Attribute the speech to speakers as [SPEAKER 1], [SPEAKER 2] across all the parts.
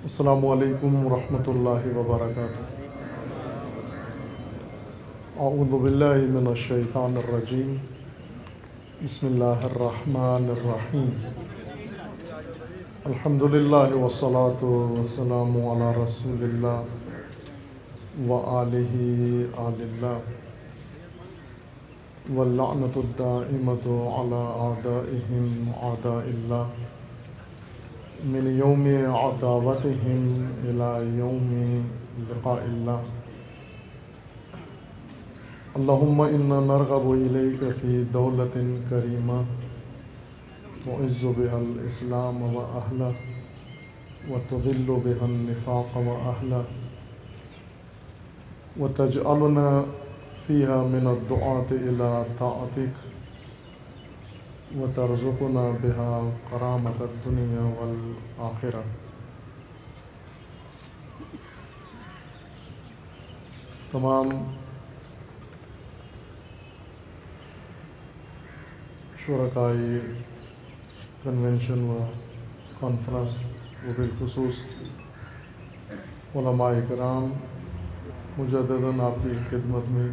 [SPEAKER 1] السلام علیکم ورحمۃ اللہ وبرکاتہ۔ اعوذ باللہ من الشیطان الرجیم، بسم اللہ الرحمن الرحیم۔ الحمد للہ والصلاة والسلام علی رسول اللہ وآلہ آل اللہ، واللعنۃ الدائمۃ علی اعدائہم اعداء اللہ، من یوم عداوتہم الی یوم لقاء اللہ۔ اللہم انا نرغب الیک فی دولۃ کریمہ تعز بها الاسلام واہلہ وتذل بها النفاق واہلہ، وتجعلنا فیہا من الدعاة الی طاعتک، وترزقنا بها کرامۃ الدنیا والآخرہ۔ تمام شرکائے کنونشن و کانفرنس و بالخصوص علماء کرام، مجدداً آپ کی خدمت میں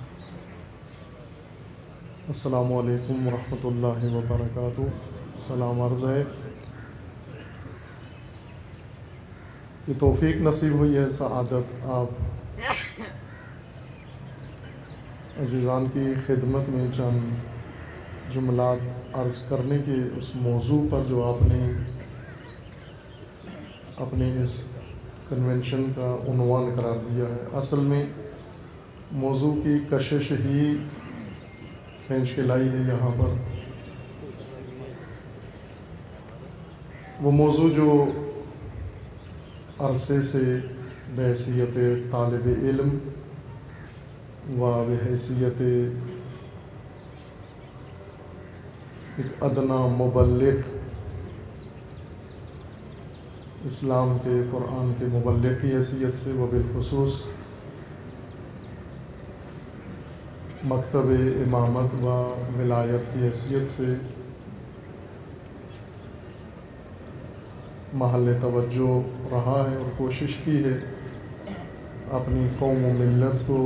[SPEAKER 1] السلام علیکم ورحمۃ اللہ وبرکاتہ۔ سلام عرض ہے، یہ توفیق نصیب ہوئی ہے، سعادت آپ عزیزان کی خدمت میں چند جملات عرض کرنے کے اس موضوع پر جو آپ نے اپنے اس کنونشن کا عنوان قرار دیا ہے۔ اصل میں موضوع کی کشش ہی کھینچ کے لائی ہے یہاں پر۔ وہ موضوع جو عرصے سے بحیثیت طالب علم و بحیثیت ایک ادنا مبلغ، اسلام کے قرآن کے مبلغ کی حیثیت سے و بالخصوص مکتب امامت و ولایت کی حیثیت سے محل توجہ رہا ہے اور کوشش کی ہے اپنی قوم و ملت کو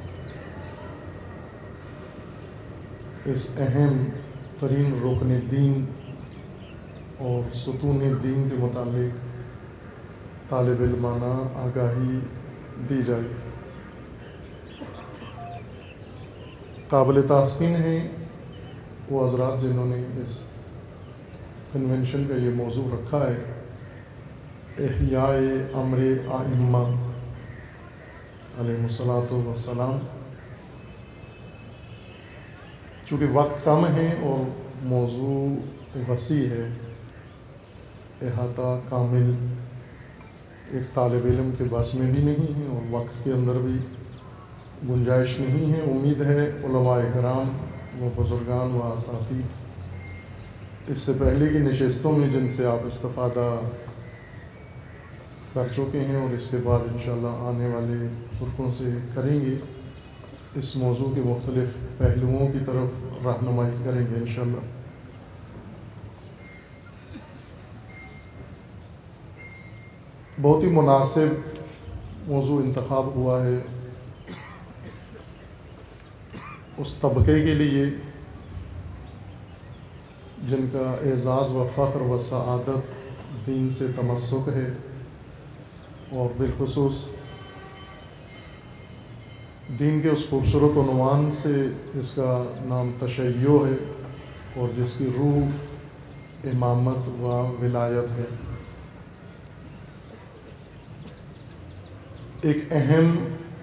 [SPEAKER 1] اس اہم ترین رکن دین اور ستون دین کے متعلق طالب علمانہ آگاہی دی جائے۔ قابل تحسین ہیں وہ حضرات جنہوں نے اس کنونشن کا یہ موضوع رکھا ہے، احیاء امر ائمہ علیہم الصلاۃ والسلام۔ چونکہ وقت کم ہے اور موضوع وسیع ہے، احاطہ کامل ایک طالب علم کے بس میں بھی نہیں ہے اور وقت کے اندر بھی گنجائش نہیں ہے۔ امید ہے علماء کرام و بزرگان و اساتید اس سے پہلے کی نشستوں میں جن سے آپ استفادہ کر چکے ہیں اور اس کے بعد انشاءاللہ آنے والے فرقوں سے کریں گے، اس موضوع کے مختلف پہلوؤں کی طرف رہنمائی کریں گے انشاءاللہ۔ بہت ہی مناسب موضوع انتخاب ہوا ہے اس طبقے کے لیے جن کا اعزاز و فخر و سعادت دین سے تمسک ہے، اور بالخصوص دین کے اس خوبصورت عنوان سے جس کا نام تشیع ہے اور جس کی روح امامت و ولایت ہے۔ ایک اہم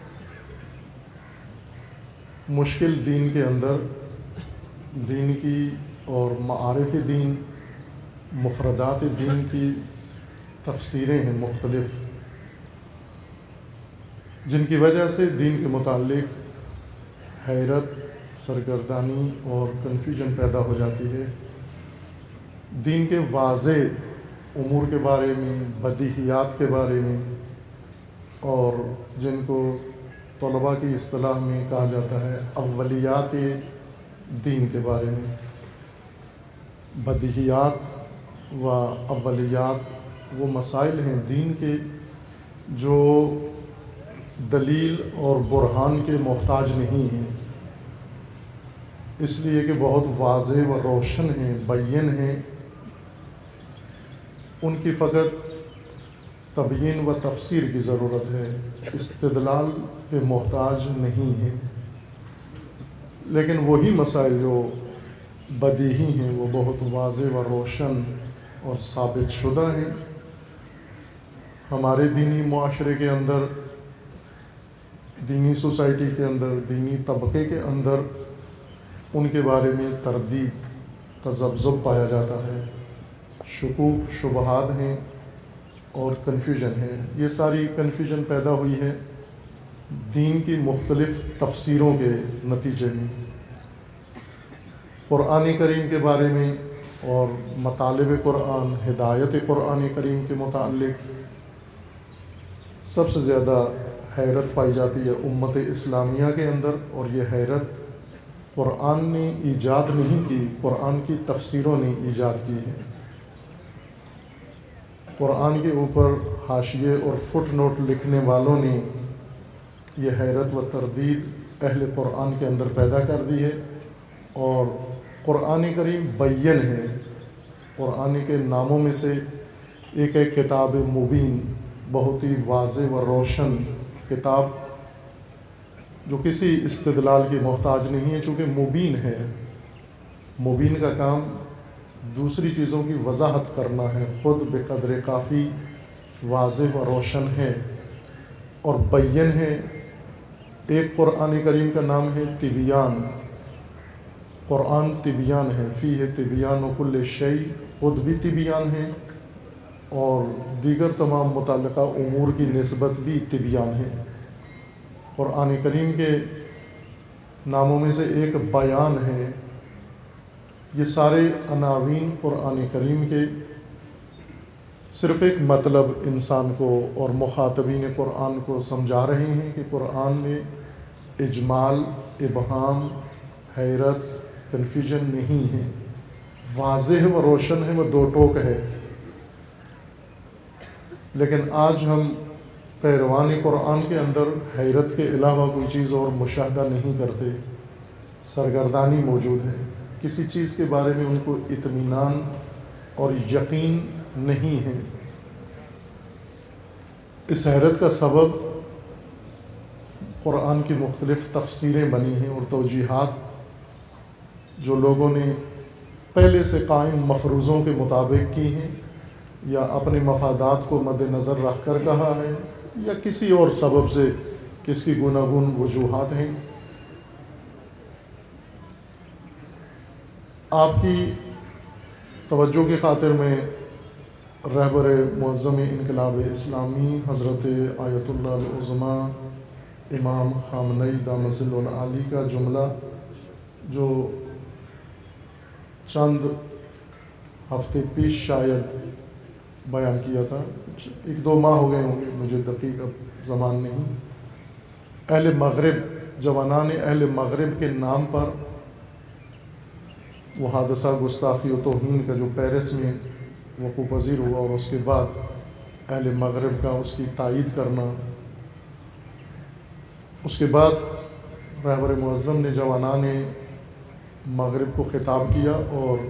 [SPEAKER 1] مشکل دین کے اندر دین کی اور معارف دین، مفردات دین کی تفسیریں ہیں مختلف، جن کی وجہ سے دین کے متعلق حیرت، سرگردانی اور کنفیوژن پیدا ہو جاتی ہے۔ دین کے واضح امور کے بارے میں، بدیہیات کے بارے میں، اور جن کو طلباء کی اصطلاح میں کہا جاتا ہے اولیات دین کے بارے میں، بدیہیات و اولیات وہ مسائل ہیں دین کے جو دلیل اور برہان کے محتاج نہیں ہیں، اس لیے کہ بہت واضح و روشن ہیں، بین ہیں، ان کی فقط تبیین و تفسیر کی ضرورت ہے، استدلال کے محتاج نہیں ہیں۔ لیکن وہی مسائل جو بدیہی ہیں وہ بہت واضح و روشن اور ثابت شدہ ہیں، ہمارے دینی معاشرے کے اندر، دینی سوسائٹی کے اندر، دینی طبقے کے اندر ان کے بارے میں تردید، تذبذب پایا جاتا ہے، شکوک، شبہات ہیں اور کنفیوژن ہے۔ یہ ساری کنفیوژن پیدا ہوئی ہے دین کی مختلف تفسیروں کے نتیجے میں۔ قرآن کریم کے بارے میں اور مطالب قرآن، ہدایت قرآن کریم کے متعلق سب سے زیادہ حیرت پائی جاتی ہے امت اسلامیہ کے اندر، اور یہ حیرت قرآن نے ایجاد نہیں کی، قرآن کی تفسیروں نے ایجاد کی ہے۔ قرآن کے اوپر حاشیے اور فٹ نوٹ لکھنے والوں نے یہ حیرت و تردید اہل قرآن کے اندر پیدا کر دی ہے، اور قرآن کریم بین ہے۔ قرآن کے ناموں میں سے ایک ہے کتاب مبین، بہت ہی واضح و روشن کتاب جو کسی استدلال کی محتاج نہیں ہے، چونکہ مبین ہے۔ مبین کا کام دوسری چیزوں کی وضاحت کرنا ہے، خود بقدر کافی واضح و روشن ہے اور بین ہے۔ ایک قرآن کریم کا نام ہے تبیان، قرآن تبیان ہے، فیہ تبیان و کل شیء، خود بھی تبیان ہے اور دیگر تمام متعلقہ امور کی نسبت بھی تبیان ہے۔ قرآن کریم کے ناموں میں سے ایک بیان ہے۔ یہ سارے عناوین قرآن کریم کے صرف ایک مطلب انسان کو اور مخاطبین قرآن کو سمجھا رہے ہیں کہ قرآن میں اجمال، ابہام، حیرت، کنفیوژن نہیں ہے، واضح و روشن ہے، وہ دو ٹوک ہے۔ لیکن آج ہم پیروان قرآن کے اندر حیرت کے علاوہ کوئی چیز اور مشاہدہ نہیں کرتے، سرگردانی موجود ہے، کسی چیز کے بارے میں ان کو اطمینان اور یقین نہیں ہے۔ اس حیرت کا سبب قرآن کی مختلف تفسیریں بنی ہیں اور توجیہات جو لوگوں نے پہلے سے قائم مفروضوں کے مطابق کی ہیں، یا اپنے مفادات کو مد نظر رکھ کر کہا ہے، یا کسی اور سبب سے کس کی گوناگون وجوہات ہیں۔ آپ کی توجہ کی خاطر میں رہبر معظم انقلاب اسلامی حضرت آیت اللہ العظمیٰ امام خامنئی دامت ظل العالی کا جملہ جو چند ہفتے پیش شاید بیان کیا تھا، ایک دو ماہ ہو گئے ہوں گے، مجھے دقیق اب زمان نہیں، اہل مغرب، جوانان اہل مغرب کے نام پر وہ حادثہ گستاخی و توہین کا جو پیرس میں وقوع پذیر ہوا، اور اس کے بعد اہل مغرب کا اس کی تائید کرنا، اس کے بعد رہبر معظم نے جوانان مغرب کو خطاب کیا اور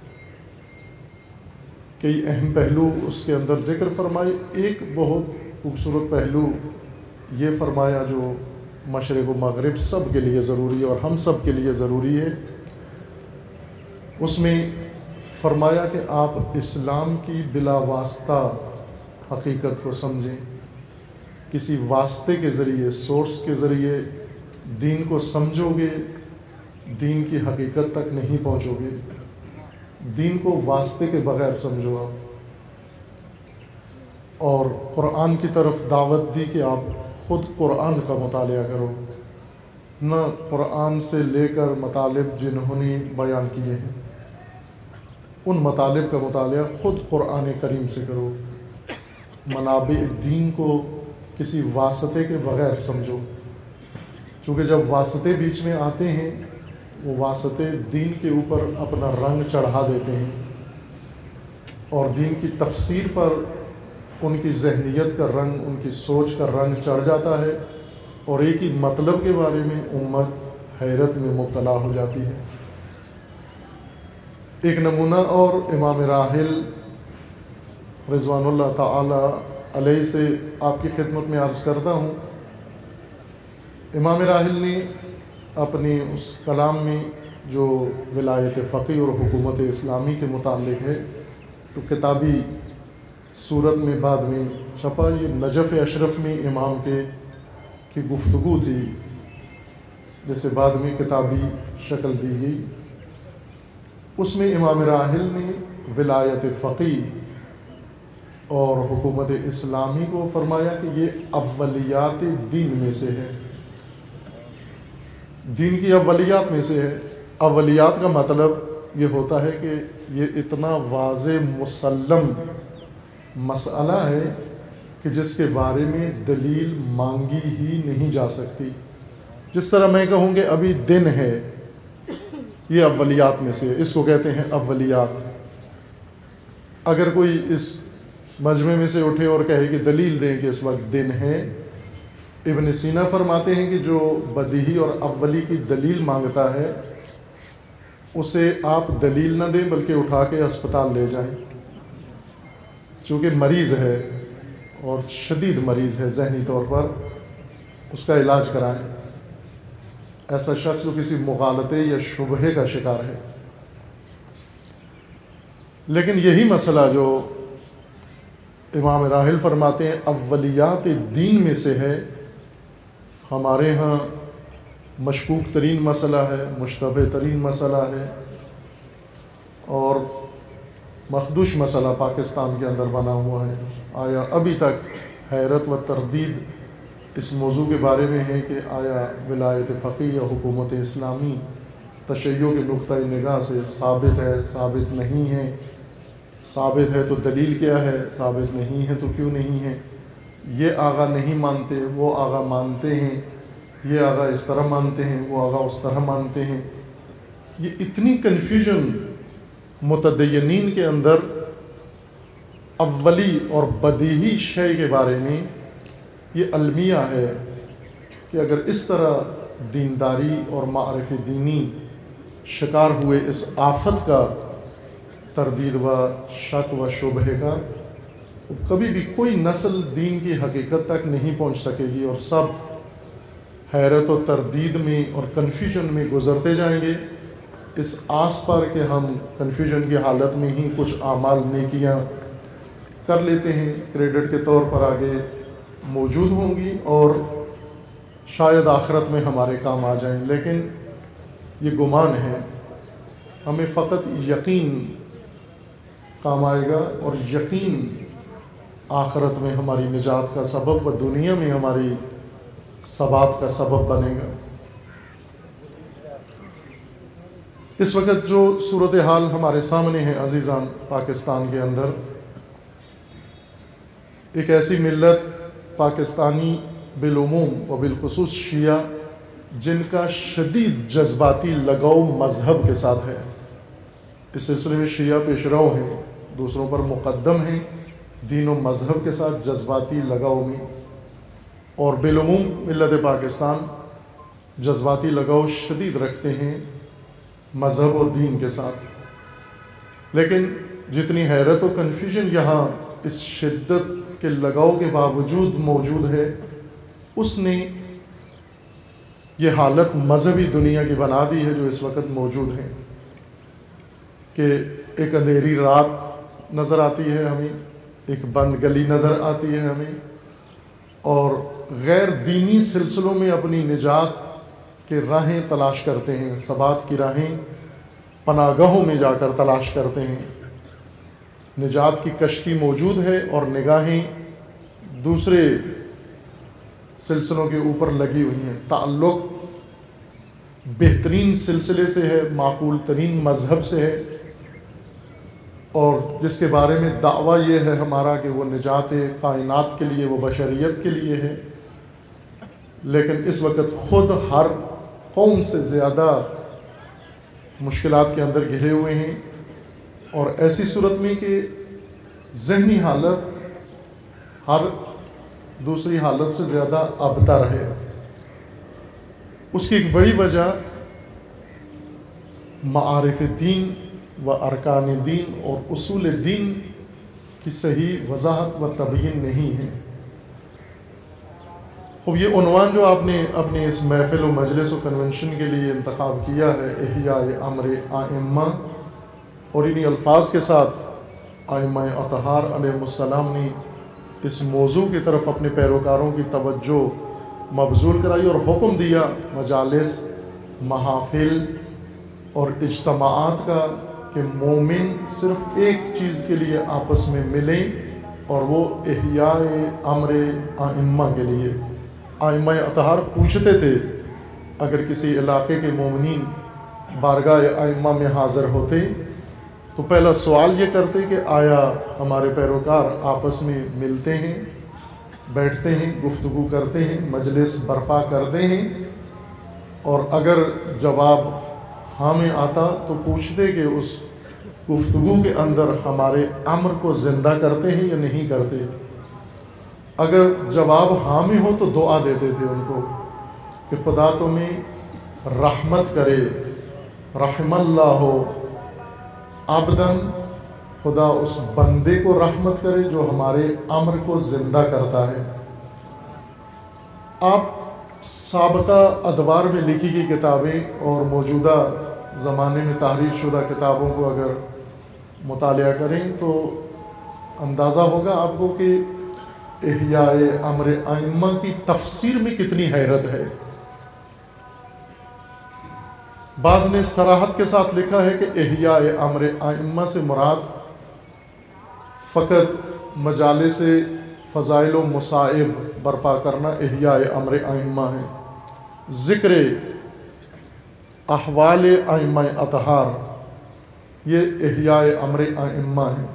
[SPEAKER 1] کئی اہم پہلو اس کے اندر ذکر فرمائے۔ ایک بہت خوبصورت پہلو یہ فرمایا جو مشرق و مغرب سب کے لیے ضروری ہے اور ہم سب کے لیے ضروری ہے۔ اس میں فرمایا کہ آپ اسلام کی بلا واسطہ حقیقت کو سمجھیں، کسی واسطے کے ذریعے، سورس کے ذریعے دین کو سمجھو گے، دین کی حقیقت تک نہیں پہنچو گے۔ دین کو واسطے کے بغیر سمجھو آپ، اور قرآن کی طرف دعوت دی کہ آپ خود قرآن کا مطالعہ کرو، نہ قرآن سے لے کر مطالب جنہوں نے بیان کیے ہیں ان مطالب کا مطالعہ خود قرآن کریم سے کرو، منابع دین کو کسی واسطے کے بغیر سمجھو، چونکہ جب واسطے بیچ میں آتے ہیں وہ واسطے دین کے اوپر اپنا رنگ چڑھا دیتے ہیں اور دین کی تفسیر پر ان کی ذہنیت کا رنگ، ان کی سوچ کا رنگ چڑھ جاتا ہے اور ایک ہی مطلب کے بارے میں امت حیرت میں مبتلا ہو جاتی ہے۔ ایک نمونہ اور امام راحل رضوان اللہ تعالی علیہ سے آپ کی خدمت میں عرض کرتا ہوں۔ امام راحل نے اپنی اس کلام میں جو ولایت فقیہ اور حکومت اسلامی کے متعلق ہے، تو کتابی صورت میں بعد میں چھپا، یہ نجف اشرف میں امام کی گفتگو تھی، جسے بعد میں کتابی شکل دی گئی۔ اس میں امام راحل نے ولایت فقیہ اور حکومت اسلامی کو فرمایا کہ یہ اولیات دین میں سے ہے، دین کی اولیات میں سے ہے۔ اولیات کا مطلب یہ ہوتا ہے کہ یہ اتنا واضح مسلم مسئلہ ہے کہ جس کے بارے میں دلیل مانگی ہی نہیں جا سکتی۔ جس طرح میں کہوں کہ ابھی دن ہے، یہ اولیات میں سے ہے، اس کو کہتے ہیں اولیات۔ اگر کوئی اس مجمع میں سے اٹھے اور کہے کہ دلیل دیں کہ اس وقت دن ہے، ابن سینا فرماتے ہیں کہ جو بدیہی اور اولی کی دلیل مانگتا ہے اسے آپ دلیل نہ دیں بلکہ اٹھا کے اسپتال لے جائیں، چونکہ مریض ہے اور شدید مریض ہے ذہنی طور پر، اس کا علاج کرائیں۔ ایسا شخص جو کسی مغالطے یا شبہے کا شکار ہے۔ لیکن یہی مسئلہ جو امام راحل فرماتے ہیں اولیات دین میں سے ہے، ہمارے ہاں مشکوک ترین مسئلہ ہے، مشتبہ ترین مسئلہ ہے اور مخدوش مسئلہ پاکستان کے اندر بنا ہوا ہے۔ آیا ابھی تک حیرت و تردید اس موضوع کے بارے میں ہے کہ آیا ولایت فقیہ یا حکومت اسلامی تشیع کے نقطۂ نگاہ سے ثابت ہے، ثابت نہیں ہے، ثابت ہے تو دلیل کیا ہے، ثابت نہیں ہے تو کیوں نہیں ہے۔ یہ آغا نہیں مانتے، وہ آغا مانتے ہیں، یہ آغا اس طرح مانتے ہیں، وہ آغا اس طرح مانتے ہیں۔ یہ اتنی کنفیوژن متدینین کے اندر اولی اور بدیہی شے کے بارے میں یہ المیہ ہے کہ اگر اس طرح دینداری اور معرف دینی شکار ہوئے اس آفت کا، تردید و شک و شبہے کا، کبھی بھی کوئی نسل دین کی حقیقت تک نہیں پہنچ سکے گی اور سب حیرت و تردید میں اور کنفیوژن میں گزرتے جائیں گے، اس آس پر کہ ہم کنفیوژن کی حالت میں ہی کچھ اعمال نیکیاں کر لیتے ہیں، کریڈٹ کے طور پر آگے موجود ہوں گی اور شاید آخرت میں ہمارے کام آ جائیں۔ لیکن یہ گمان ہے، ہمیں فقط یقین کام آئے گا اور یقین آخرت میں ہماری نجات کا سبب و دنیا میں ہماری ثبات کا سبب بنے گا۔ اس وقت جو صورتحال ہمارے سامنے ہے عزیزان، پاکستان کے اندر ایک ایسی ملت پاکستانی بالعموم و بالخصوص شیعہ جن کا شدید جذباتی لگاؤ مذہب کے ساتھ ہے۔ اس سلسلے میں شیعہ پیشرو ہیں، دوسروں پر مقدم ہیں، دین و مذہب کے ساتھ جذباتی لگاؤ میں، اور بالعموم ملت پاکستان جذباتی لگاؤ شدید رکھتے ہیں مذہب اور دین کے ساتھ۔ لیکن جتنی حیرت و کنفیوژن یہاں اس شدت کے لگاؤ کے باوجود موجود ہے، اس نے یہ حالت مذہبی دنیا کی بنا دی ہے جو اس وقت موجود ہے، کہ ایک اندھیری رات نظر آتی ہے ہمیں، ایک بند گلی نظر آتی ہے ہمیں، اور غیر دینی سلسلوں میں اپنی نجات کے راہیں تلاش کرتے ہیں، ثبات کی راہیں پناہ گاہوں میں جا کر تلاش کرتے ہیں۔ نجات کی کشتی موجود ہے اور نگاہیں دوسرے سلسلوں کے اوپر لگی ہوئی ہیں۔ تعلق بہترین سلسلے سے ہے، معقول ترین مذہب سے ہے، اور جس کے بارے میں دعویٰ یہ ہے ہمارا کہ وہ نجات کائنات کے لیے، وہ بشریت کے لیے ہے، لیکن اس وقت خود ہر قوم سے زیادہ مشکلات کے اندر گھرے ہوئے ہیں، اور ایسی صورت میں کہ ذہنی حالت ہر دوسری حالت سے زیادہ ابتر ہے۔ اس کی ایک بڑی وجہ معارف دین و ارکان دین اور اصول دین کی صحیح وضاحت و تبیین نہیں ہے۔ خوب یہ عنوان جو آپ نے اپنے اس محفل و مجلس و کنونشن کے لیے انتخاب کیا ہے، احیاء امر ائمہ، اور انہی الفاظ کے ساتھ ائمہ اطہار علیہ السلام نے اس موضوع کی طرف اپنے پیروکاروں کی توجہ مبذول کرائی اور حکم دیا مجالس، محافل اور اجتماعات کا کہ مومن صرف ایک چیز کے لیے آپس میں ملیں، اور وہ احیاء امر ائمہ کے لیے۔ ائمہ اطہار پوچھتے تھے اگر کسی علاقے کے مومنین بارگاہ ائمہ میں حاضر ہوتے تو پہلا سوال یہ کرتے کہ آیا ہمارے پیروکار آپس میں ملتے ہیں، بیٹھتے ہیں، گفتگو کرتے ہیں، مجلس برپا کرتے ہیں، اور اگر جواب ہاں میں آتا تو پوچھتے کہ اس گفتگو کے اندر ہمارے امر کو زندہ کرتے ہیں یا نہیں کرتے۔ اگر جواب ہاں میں ہو تو دعا دیتے تھے ان کو کہ خدا تمہیں رحمت کرے، رحم اللہ عبداً، خدا اس بندے کو رحمت کرے جو ہمارے امر کو زندہ کرتا ہے۔ آپ سابقہ ادوار میں لکھی گئی کتابیں اور موجودہ زمانے میں تحریر شدہ کتابوں کو اگر مطالعہ کریں تو اندازہ ہوگا آپ کو کہ احیاء امر ائمہ کی تفسیر میں کتنی حیرت ہے۔ بعض نے صراحت کے ساتھ لکھا ہے کہ احیاء امر ائمہ سے مراد فقط مجالس فضائل و مصائب برپا کرنا احیاء امر ائمہ ہے۔ ذکر احوال ائمہ اطہار یہ احیاء امر ائمہ ہے،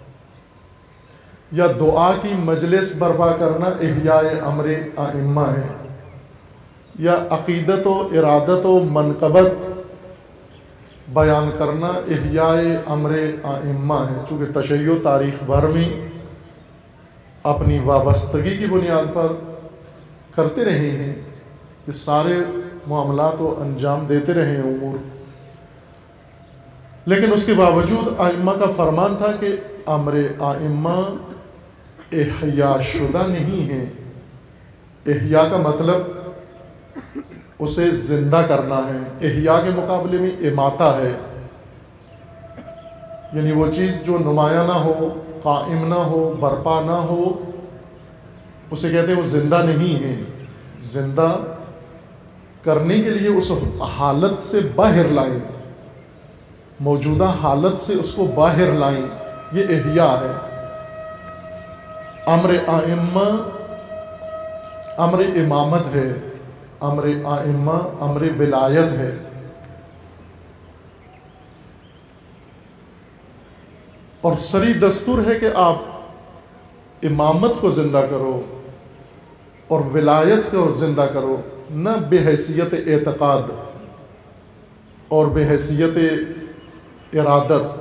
[SPEAKER 1] یا دعا کی مجلس برپا کرنا احیاء امر ائمہ ہے، یا عقیدت و ارادت و منقبت بیان کرنا احیاء امر ائمہ ہے۔ چونکہ تشیع تاریخ بھر میں اپنی وابستگی کی بنیاد پر کرتے رہے ہیں، یہ سارے معاملات و انجام دیتے رہے ہیں امور، لیکن اس کے باوجود ائمہ کا فرمان تھا کہ امر ائمہ احیاء شدہ نہیں ہے۔ احیاء کا مطلب اسے زندہ کرنا ہے، احیاء کے مقابلے میں اماتہ ہے، یعنی وہ چیز جو نمایاں نہ ہو، قائم نہ ہو، برپا نہ ہو، اسے کہتے ہیں وہ زندہ نہیں ہے۔ زندہ کرنے کے لیے اس حالت سے باہر لائیں، موجودہ حالت سے اس کو باہر لائیں، یہ احیاء ہے۔ امر ائمہ امر امامت ہے، امر ائمہ امر ولایت ہے۔ اور سری دستور ہے کہ آپ امامت کو زندہ کرو اور ولایت کو زندہ کرو، نہ بے حیثیت اعتقاد اور بے حیثیت ارادت۔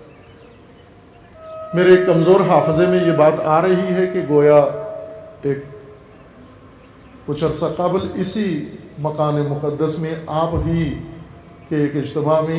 [SPEAKER 1] میرے کمزور حافظے میں یہ بات آ رہی ہے کہ گویا ایک کچھ عرصہ قبل اسی مکان مقدس میں آپ ہی کے ایک اجتماع میں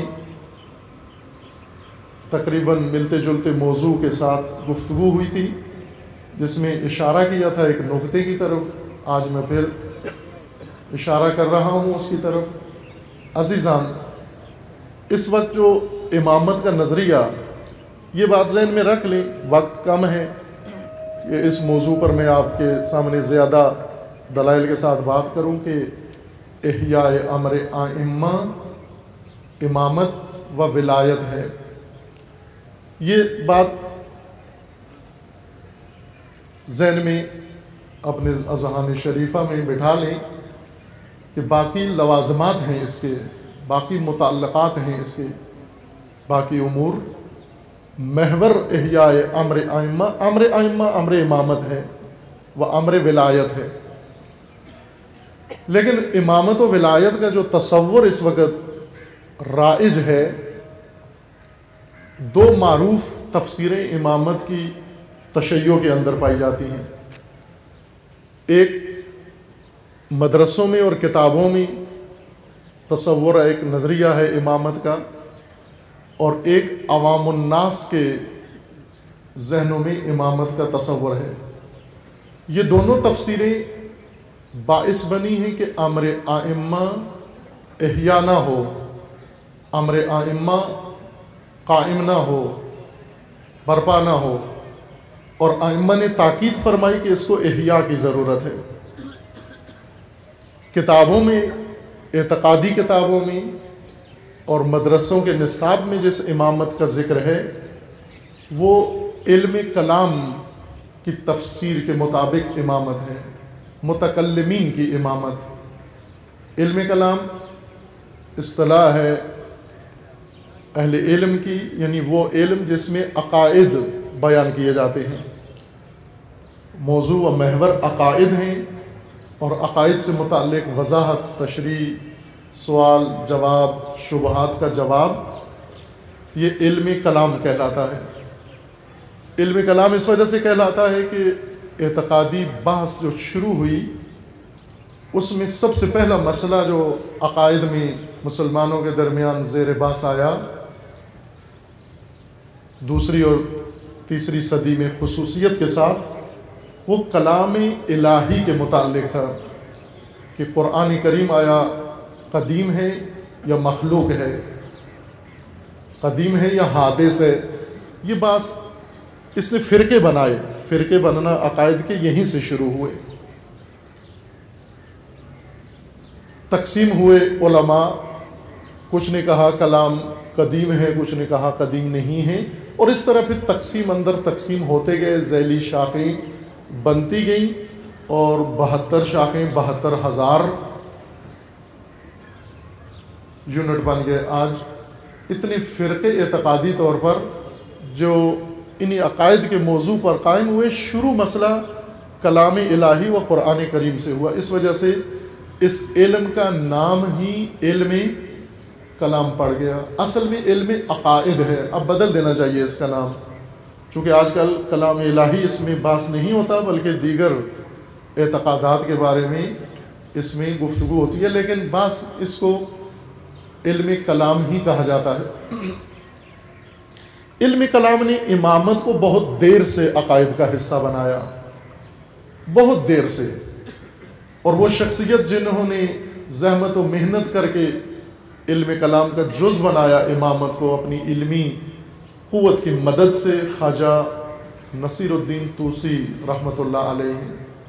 [SPEAKER 1] تقریباً ملتے جلتے موضوع کے ساتھ گفتگو ہوئی تھی، جس میں اشارہ کیا تھا ایک نکتے کی طرف۔ آج میں پھر اشارہ کر رہا ہوں اس کی طرف۔ عزیزان، اس وقت جو امامت کا نظریہ، یہ بات ذہن میں رکھ لیں، وقت کم ہے کہ اس موضوع پر میں آپ کے سامنے زیادہ دلائل کے ساتھ بات کروں کہ احیاء امر ائمہ امامت و ولایت ہے۔ یہ بات ذہن میں اپنے اذہان شریفہ میں بٹھا لیں کہ باقی لوازمات ہیں اس کے، باقی متعلقات ہیں اس کے، باقی امور۔ محور احیاء امر ائمہ، امر ائمہ امر امامت ہے و امر ولایت ہے، لیکن امامت و ولایت کا جو تصور اس وقت رائج ہے، دو معروف تفسیریں امامت کی تشیع کے اندر پائی جاتی ہیں۔ ایک مدرسوں میں اور کتابوں میں تصور ایک نظریہ ہے امامت کا، اور ایک عوام الناس کے ذہنوں میں امامت کا تصور ہے۔ یہ دونوں تفسیریں باعث بنی ہیں کہ امر ائمہ احیا نہ ہو، امر ائمہ قائم نہ ہو، برپا نہ ہو، اور ائمہ نے تاکید فرمائی کہ اس کو احیا کی ضرورت ہے۔ کتابوں میں، اعتقادی کتابوں میں اور مدرسوں کے نصاب میں جس امامت کا ذکر ہے وہ علم کلام کی تفسیر کے مطابق امامت ہے، متکلمین کی امامت۔ علم کلام اصطلاح ہے اہل علم کی، یعنی وہ علم جس میں عقائد بیان کیے جاتے ہیں، موضوع و محور عقائد ہیں، اور عقائد سے متعلق وضاحت، تشریح، سوال جواب، شبہات کا جواب، یہ علم کلام کہلاتا ہے۔ علم کلام اس وجہ سے کہلاتا ہے کہ اعتقادی بحث جو شروع ہوئی اس میں سب سے پہلا مسئلہ جو عقائد میں مسلمانوں کے درمیان زیر بحث آیا، دوسری اور تیسری صدی میں خصوصیت کے ساتھ، وہ کلام الہی کے متعلق تھا کہ قرآن کریم آیا قدیم ہے یا مخلوق ہے، قدیم ہے یا حادث ہے۔ یہ بات اس نے فرقے بنائے، فرقے بننا عقائد کے یہیں سے شروع ہوئے، تقسیم ہوئے علماء، کچھ نے کہا کلام قدیم ہے، کچھ نے کہا قدیم نہیں ہے، اور اس طرح پھر تقسیم اندر تقسیم ہوتے گئے، ذیلی شاخیں بنتی گئیں، اور 72 شاخیں 72,000 یونٹ بن گئے۔ آج اتنے فرقے اعتقادی طور پر جو انہی عقائد کے موضوع پر قائم ہوئے، شروع مسئلہ کلام الہی و قرآن کریم سے ہوا۔ اس وجہ سے اس علم کا نام ہی علم کلام پڑ گیا۔ اصل میں علم عقائد ہے، اب بدل دینا چاہیے اس کا نام، چونکہ آج کل کلام الہی اس میں بحث نہیں ہوتا، بلکہ دیگر اعتقادات کے بارے میں اس میں گفتگو ہوتی ہے، لیکن بس اس کو علم کلام ہی کہا جاتا ہے۔ علم کلام نے امامت کو بہت دیر سے عقائد کا حصہ بنایا، بہت دیر سے، اور وہ شخصیت جنہوں نے زحمت و محنت کر کے علم کلام کا جز بنایا امامت کو اپنی علمی قوت کی مدد سے، خواجہ نصیر الدین طوسی رحمۃ اللہ علیہ،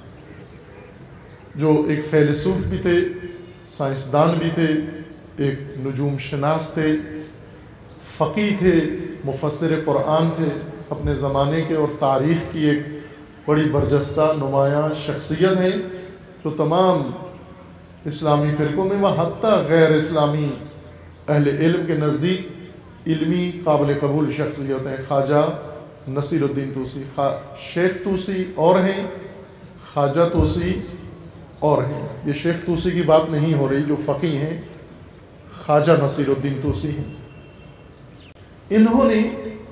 [SPEAKER 1] جو ایک فیلسوف بھی تھے، سائنسدان بھی تھے، ایک نجوم شناس تھے، فقیہ تھے، مفسر قرآن تھے، اپنے زمانے کے اور تاریخ کی ایک بڑی برجستہ نمایاں شخصیت ہیں، جو تمام اسلامی فرقوں میں و حتیٰ غیر اسلامی اہل علم کے نزدیک علمی قابل قبول شخصیت ہیں۔ خواجہ نصیر الدین طوسی، شیخ طوسی اور ہیں، خواجہ طوسی اور ہیں۔ یہ شیخ طوسی کی بات نہیں ہو رہی جو فقیہ ہیں، خواجہ نصیر الدین طوسی ہیں۔ انہوں نے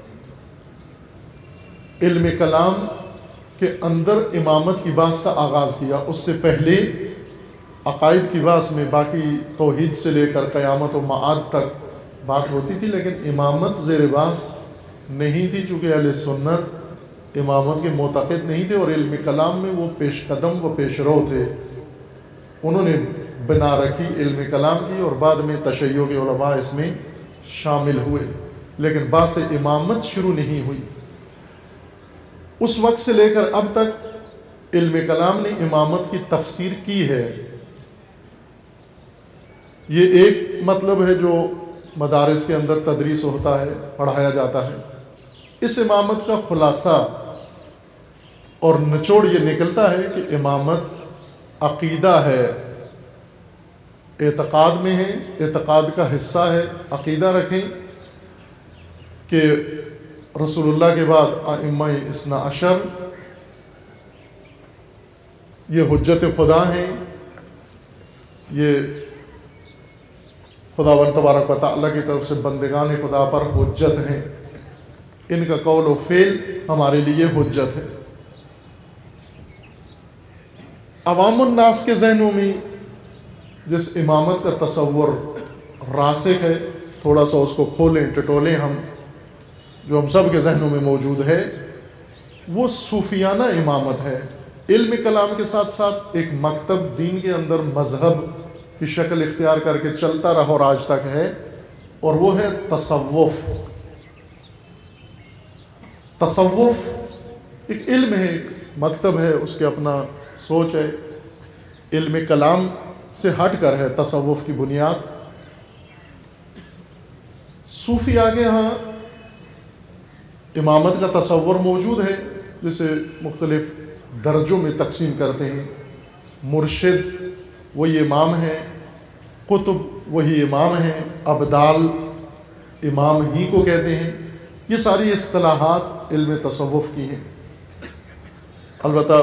[SPEAKER 1] علم کلام کے اندر امامت کی بحث کا آغاز کیا۔ اس سے پہلے عقائد کی بحث میں باقی توحید سے لے کر قیامت و معاد تک بات ہوتی تھی، لیکن امامت زیر بحث نہیں تھی، چونکہ اہل سنت امامت کے معتقد نہیں تھے، اور علم کلام میں وہ پیش قدم و پیش رو تھے۔ انہوں نے بنا رکھی علم کلام کی، اور بعد میں تشیع کے علماء اس میں شامل ہوئے، لیکن بحث امامت شروع نہیں ہوئی۔ اس وقت سے لے کر اب تک علم کلام نے امامت کی تفسیر کی ہے۔ یہ ایک مطلب ہے جو مدارس کے اندر تدریس ہوتا ہے، پڑھایا جاتا ہے۔ اس امامت کا خلاصہ اور نچوڑ یہ نکلتا ہے کہ امامت عقیدہ ہے، اعتقاد میں ہے، اعتقاد کا حصہ ہے۔ عقیدہ رکھیں کہ رسول اللہ کے بعد ائمہ اثنا عشر یہ حجت خدا ہیں، یہ خداوند تبارک و تعالیٰ کی طرف سے بندگان خدا پر حجت ہیں، ان کا قول و فعل ہمارے لیے حجت ہے۔ عوام الناس کے ذہنوں میں جس امامت کا تصور راسخ ہے، تھوڑا سا اس کو کھولیں ٹٹولیں ہم، جو ہم سب کے ذہنوں میں موجود ہے، وہ صوفیانہ امامت ہے۔ علم کلام کے ساتھ ساتھ ایک مکتب دین کے اندر مذہب کی شکل اختیار کر کے چلتا رہا اور آج تک ہے، اور وہ ہے تصوف۔ تصوف ایک علم ہے، ایک مکتب ہے، اس کے اپنا سوچ ہے، علم کلام سے ہٹ کر ہے تصوف کی بنیاد۔ صوفی آگے ہاں امامت کا تصور موجود ہے، جسے مختلف درجوں میں تقسیم کرتے ہیں۔ مرشد وہی امام ہے، قطب وہی امام ہیں، ابدال امام ہی کو کہتے ہیں۔ یہ ساری اصطلاحات علم تصوف کی ہیں۔ البتہ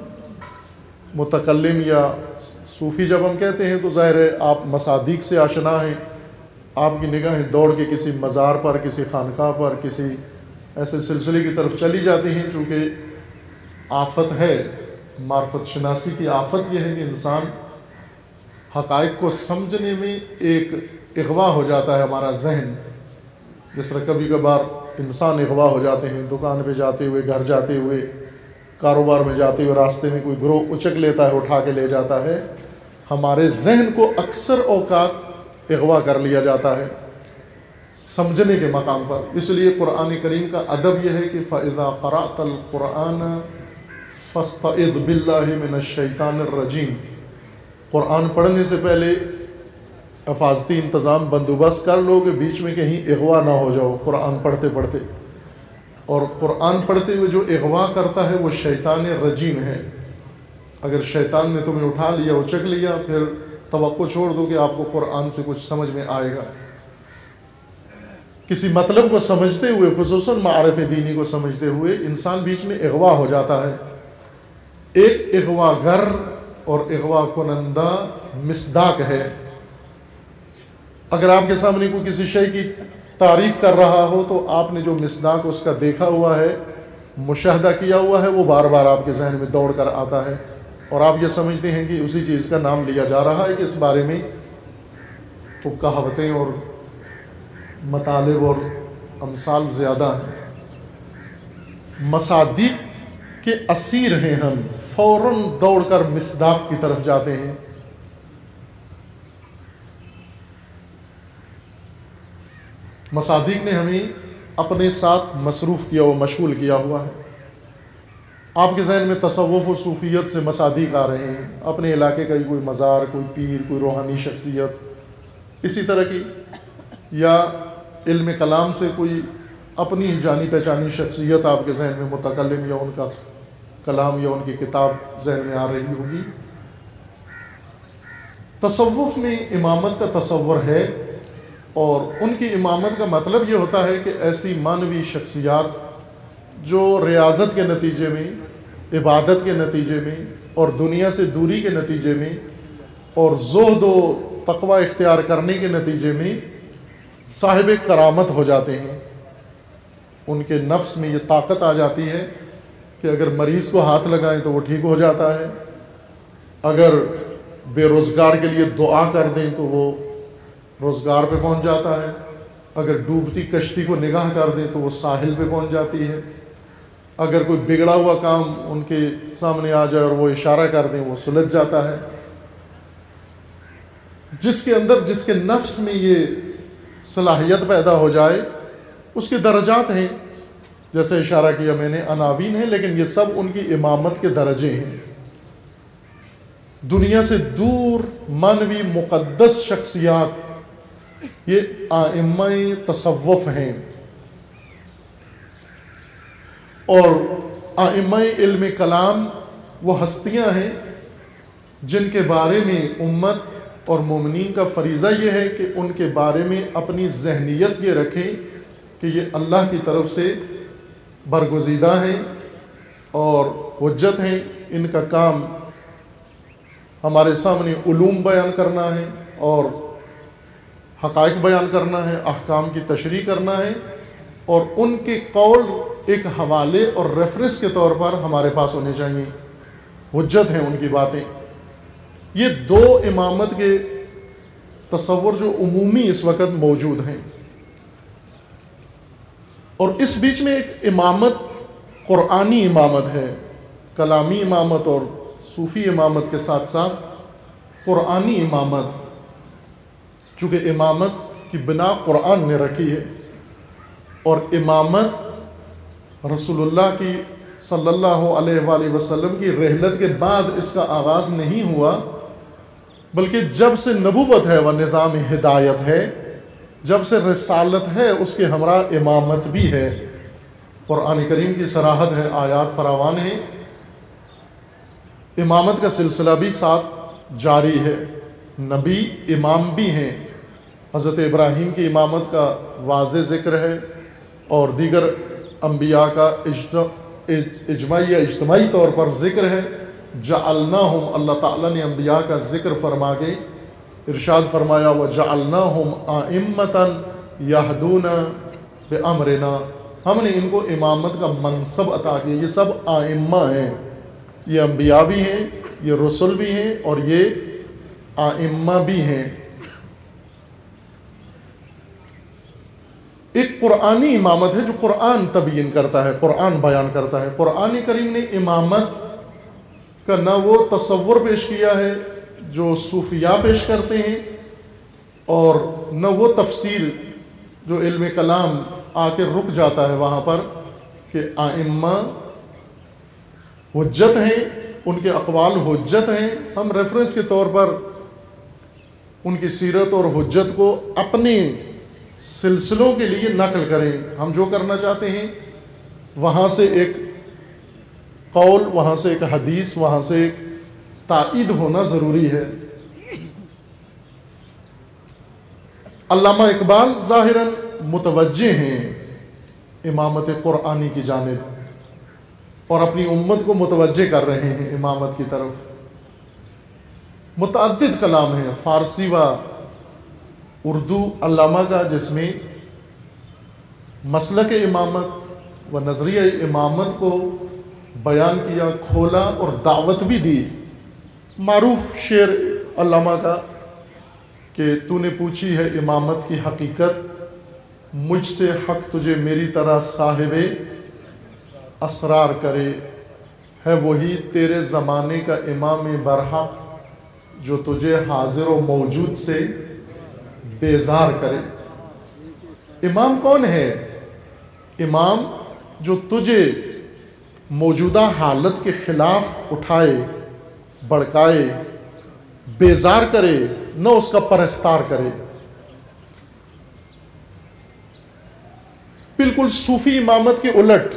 [SPEAKER 1] متکلم یا صوفی جب ہم کہتے ہیں تو ظاہر ہے آپ مصادیق سے آشنا ہیں، آپ کی نگاہیں دوڑ کے کسی مزار پر، کسی خانقاہ پر، کسی ایسے سلسلے کی طرف چلی جاتی ہیں، چونکہ آفت ہے معرفت شناسی کی، آفت یہ ہے کہ انسان حقائق کو سمجھنے میں ایک اغوا ہو جاتا ہے ہمارا ذہن۔ جس طرح کبھی کبھار انسان اغوا ہو جاتے ہیں، دکان پہ جاتے ہوئے، گھر جاتے ہوئے، کاروبار میں جاتے ہوئے، راستے میں کوئی گروہ اچک لیتا ہے، اٹھا کے لے جاتا ہے۔ ہمارے ذہن کو اکثر اوقات اغوا کر لیا جاتا ہے سمجھنے کے مقام پر۔ اس لیے قرآن کریم کا ادب یہ ہے کہ فَإِذَا قَرَأْتَ الْقُرْآنَ فَاسْتَعِذْ بِاللَّهِ مِنَ الشَّيْطَانِ الرَّجِيمِ۔ قرآن پڑھنے سے پہلے حفاظتی انتظام بندوبست کر لو کہ بیچ میں کہیں اغوا نہ ہو جاؤ قرآن پڑھتے پڑھتے۔ اور قرآن پڑھتے ہوئے جو اغوا کرتا ہے وہ شیطان رجیم ہے۔ اگر شیطان نے تمہیں اٹھا لیا، اچک لیا، پھر توقع چھوڑ دو کہ آپ کو قرآن سے کچھ سمجھ میں آئے گا۔ کسی مطلب کو سمجھتے ہوئے، خصوصاً معارف دینی کو سمجھتے ہوئے، انسان بیچ میں اغوا ہو جاتا ہے۔ ایک اغوا گر اور اغوا کنندہ مصداق ہے۔ اگر آپ کے سامنے کوئی کسی شے کی تعریف کر رہا ہو تو آپ نے جو مصداق اس کا دیکھا ہوا ہے، مشاہدہ کیا ہوا ہے، وہ بار بار آپ کے ذہن میں دوڑ کر آتا ہے، اور آپ یہ سمجھتے ہیں کہ اسی چیز کا نام لیا جا رہا ہے کہ اس بارے میں تو کہاوتیں اور مطالب اور امثال زیادہ ہیں۔ مصادیق کے اسیر ہیں ہم، فوراً دوڑ کر مصداق کی طرف جاتے ہیں۔ مصادیق نے ہمیں اپنے ساتھ مصروف کیا ہوا، مشغول کیا ہوا ہے۔ آپ کے ذہن میں تصوف و صوفیت سے مصادیق آ رہے ہیں، اپنے علاقے کا کوئی مزار، کوئی پیر، کوئی روحانی شخصیت اسی طرح کی، یا علم کلام سے کوئی اپنی جانی پہچانی شخصیت آپ کے ذہن میں متکلم یا ان کا کلام یا ان کی کتاب ذہن میں آ رہی ہوگی۔ تصوف میں امامت کا تصور ہے، اور ان کی امامت کا مطلب یہ ہوتا ہے کہ ایسی معنوی شخصیات جو ریاضت کے نتیجے میں، عبادت کے نتیجے میں، اور دنیا سے دوری کے نتیجے میں، اور زہد و تقوی اختیار کرنے کے نتیجے میں صاحب کرامت ہو جاتے ہیں۔ ان کے نفس میں یہ طاقت آ جاتی ہے کہ اگر مریض کو ہاتھ لگائیں تو وہ ٹھیک ہو جاتا ہے، اگر بے روزگار کے لیے دعا کر دیں تو وہ روزگار پہ پہنچ جاتا ہے، اگر ڈوبتی کشتی کو نگاہ کر دیں تو وہ ساحل پہ پہنچ جاتی ہے، اگر کوئی بگڑا ہوا کام ان کے سامنے آ جائے اور وہ اشارہ کر دیں وہ سلجھ جاتا ہے۔ جس کے اندر، جس کے نفس میں یہ صلاحیت پیدا ہو جائے، اس کے درجات ہیں، جیسے اشارہ کیا میں نے، عناوین ہیں، لیکن یہ سب ان کی امامت کے درجے ہیں۔ دنیا سے دور معنوی مقدس شخصیات یہ ائمہ تصوف ہیں، اور ائمہ علم کلام وہ ہستیاں ہیں جن کے بارے میں امت اور مومنین کا فریضہ یہ ہے کہ ان کے بارے میں اپنی ذہنیت یہ رکھیں کہ یہ اللہ کی طرف سے برگزیدہ ہیں اور حجت ہیں۔ ان کا کام ہمارے سامنے علوم بیان کرنا ہے اور حقائق بیان کرنا ہے، احکام کی تشریح کرنا ہے، اور ان کے قول ایک حوالے اور ریفرنس کے طور پر ہمارے پاس ہونے چاہیے۔ حجت ہیں ان کی باتیں. یہ دو امامت کے تصور جو عمومی اس وقت موجود ہیں. اور اس بیچ میں ایک امامت قرآنی امامت ہے، کلامی امامت اور صوفی امامت کے ساتھ ساتھ قرآنی امامت، چونکہ امامت کی بنا قرآن نے رکھی ہے. اور امامت رسول اللہ کی صلی اللہ علیہ وآلہ وسلم کی رحلت کے بعد اس کا آغاز نہیں ہوا، بلکہ جب سے نبوت ہے وہ نظام ہدایت ہے، جب سے رسالت ہے اس کے ہمراہ امامت بھی ہے. قرآن کریم کی صراحت ہے، آیات فراوان ہیں. امامت کا سلسلہ بھی ساتھ جاری ہے. نبی امام بھی ہیں. حضرت ابراہیم کی امامت کا واضح ذکر ہے اور دیگر انبیاء کا اجماعی یا اجتماعی طور پر ذکر ہے. جعلناہم، اللہ تعالیٰ نے انبیاء کا ذکر فرما کے ارشاد فرمایا وجعلناہم ائمۃ یہدون بامرنا، ہم نے ان کو امامت کا منصب عطا کیا. یہ سب ائمہ ہیں، یہ انبیاء بھی ہیں، یہ رسول بھی ہیں اور یہ ائمہ بھی ہیں. ایک قرآنی امامت ہے جو قرآن تبیین کرتا ہے، قرآن بیان کرتا ہے. قرآن کریم نے امامت کا نہ وہ تصور پیش کیا ہے جو صوفیاء پیش کرتے ہیں، اور نہ وہ تفسیر جو علم کلام آ کے رک جاتا ہے وہاں پر کہ ائمہ حجت ہیں، ان کے اقوال حجت ہیں. ہم ریفرنس کے طور پر ان کی سیرت اور حجت کو اپنے سلسلوں کے لیے نقل کریں. ہم جو کرنا چاہتے ہیں وہاں سے ایک قول، وہاں سے ایک حدیث، وہاں سے ایک تائید ہونا ضروری ہے. علامہ اقبال ظاہراً متوجہ ہیں امامت قرآنی کی جانب اور اپنی امت کو متوجہ کر رہے ہیں امامت کی طرف. متعدد کلام ہیں فارسی و اردو علامہ کا جس میں مسلک امامت و نظریہ امامت کو بیان کیا، کھولا اور دعوت بھی دی. معروف شعر علامہ کا کہ تو نے پوچھی ہے امامت کی حقیقت، مجھ سے حق تجھے میری طرح صاحب اسرار کرے. ہے وہی تیرے زمانے کا امام برحق جو تجھے حاضر و موجود سے بیزار کرے. امام کون ہے؟ امام جو تجھے موجودہ حالت کے خلاف اٹھائے، بڑکائے، بیزار کرے، نہ اس کا پرستار کرے. بالکل صوفی امامت کے الٹ.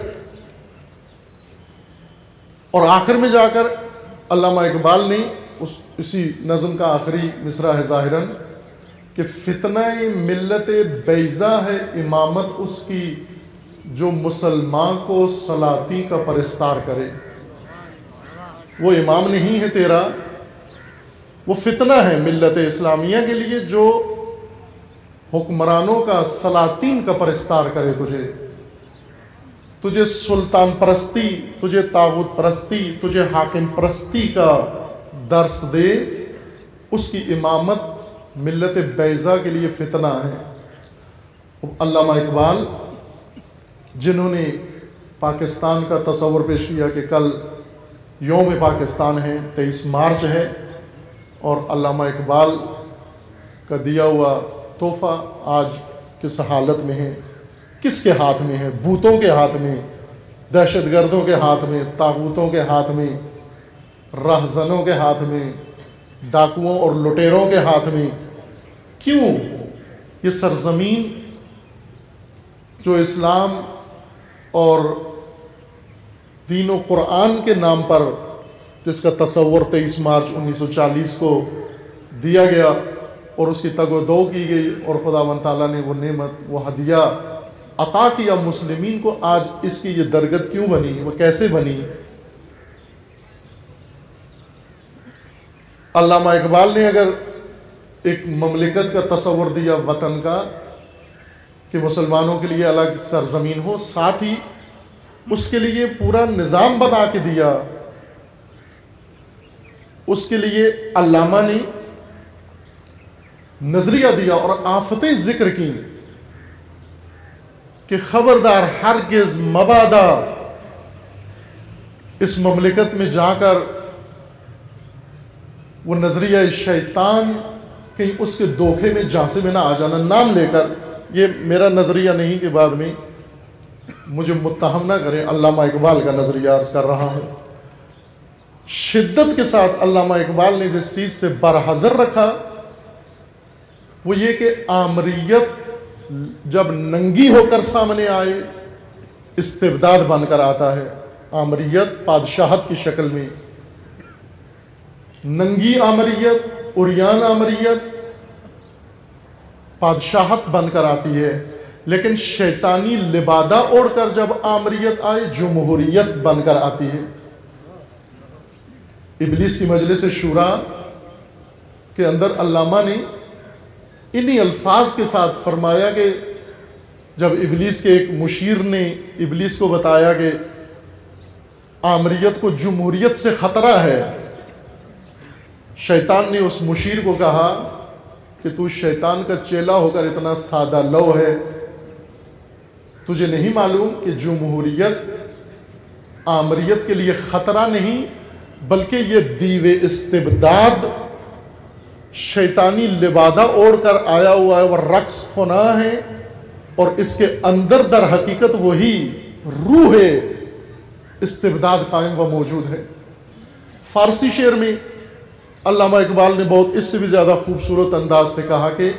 [SPEAKER 1] اور آخر میں جا کر علامہ اقبال نے اسی نظم کا آخری مصرع ہے ظاہراً کہ فتنہ ملت بیضا ہے امامت اس کی جو مسلمان کو سلاطین کا پرستار کرے. وہ امام نہیں ہے تیرا، وہ فتنہ ہے ملت اسلامیہ کے لیے جو حکمرانوں کا، سلاطین کا پرستار کرے. تجھے سلطان پرستی، تجھے طاغوت پرستی، تجھے حاکم پرستی کا درس دے. اس کی امامت ملت بیضا کے لیے فتنہ ہے. علامہ اقبال جنہوں نے پاکستان کا تصور پیش کیا کہ کل یوم پاکستان ہے، 23 مارچ ہے، اور علامہ اقبال کا دیا ہوا تحفہ آج کس حالت میں ہے، کس کے ہاتھ میں ہے؟ بھوتوں کے ہاتھ میں، دہشت گردوں کے ہاتھ میں، طاغوتوں کے ہاتھ میں، رہزنوں کے ہاتھ میں، ڈاکوؤں اور لٹیروں کے ہاتھ میں. کیوں؟ یہ سرزمین جو اسلام اور دین و قرآن کے نام پر جس کا تصور 23 مارچ 1940 کو دیا گیا اور اس کی تگ و دو کی گئی، اور خداوند تعالیٰ نے وہ نعمت، وہ ہدیہ عطا کیا مسلمین کو، آج اس کی یہ درگت کیوں بنی؟ وہ کیسے بنی؟ علامہ اقبال نے اگر ایک مملکت کا تصور دیا وطن کا کہ مسلمانوں کے لیے الگ سرزمین ہو، ساتھ ہی اس کے لیے پورا نظام بنا کے دیا اس کے لیے علامہ نے نظریہ دیا اور آفتیں ذکر کی کہ خبردار ہرگز مبادا اس مملکت میں جا کر وہ نظریہ شیطان کہیں اس کے دھوکے میں جھانسے میں نہ آ جانا، نام لے کر، یہ میرا نظریہ نہیں کہ بعد میں مجھے متہم نہ کریں، علامہ اقبال کا نظریہ عرض کر رہا ہوں۔ شدت کے ساتھ علامہ اقبال نے جس چیز سے برحذر رکھا وہ یہ کہ آمریت جب ننگی ہو کر سامنے آئے استبداد بن کر آتا ہے، آمریت پادشاہت کی شکل میں، ننگی آمریت، عریان آمریت پادشاہت بن کر آتی ہے، لیکن شیطانی لبادہ اوڑھ کر جب آمریت آئے جمہوریت بن کر آتی ہے۔ ابلیس کی مجلس شورا کے اندر علامہ نے انہی الفاظ کے ساتھ فرمایا کہ جب ابلیس کے ایک مشیر نے ابلیس کو بتایا کہ آمریت کو جمہوریت سے خطرہ ہے، شیطان نے اس مشیر کو کہا کہ تو شیطان کا چیلا ہو کر اتنا سادہ لو ہے، تجھے نہیں معلوم کہ جمہوریت آمریت کے لیے خطرہ نہیں بلکہ یہ دیو استبداد شیطانی لبادہ اوڑھ کر آیا ہوا ہے، وہ رقص خنا ہے، اور اس کے اندر در حقیقت وہی روح استبداد قائم و موجود ہے۔ فارسی شعر میں علامہ اقبال نے بہت اس سے بھی زیادہ خوبصورت انداز سے کہا کہ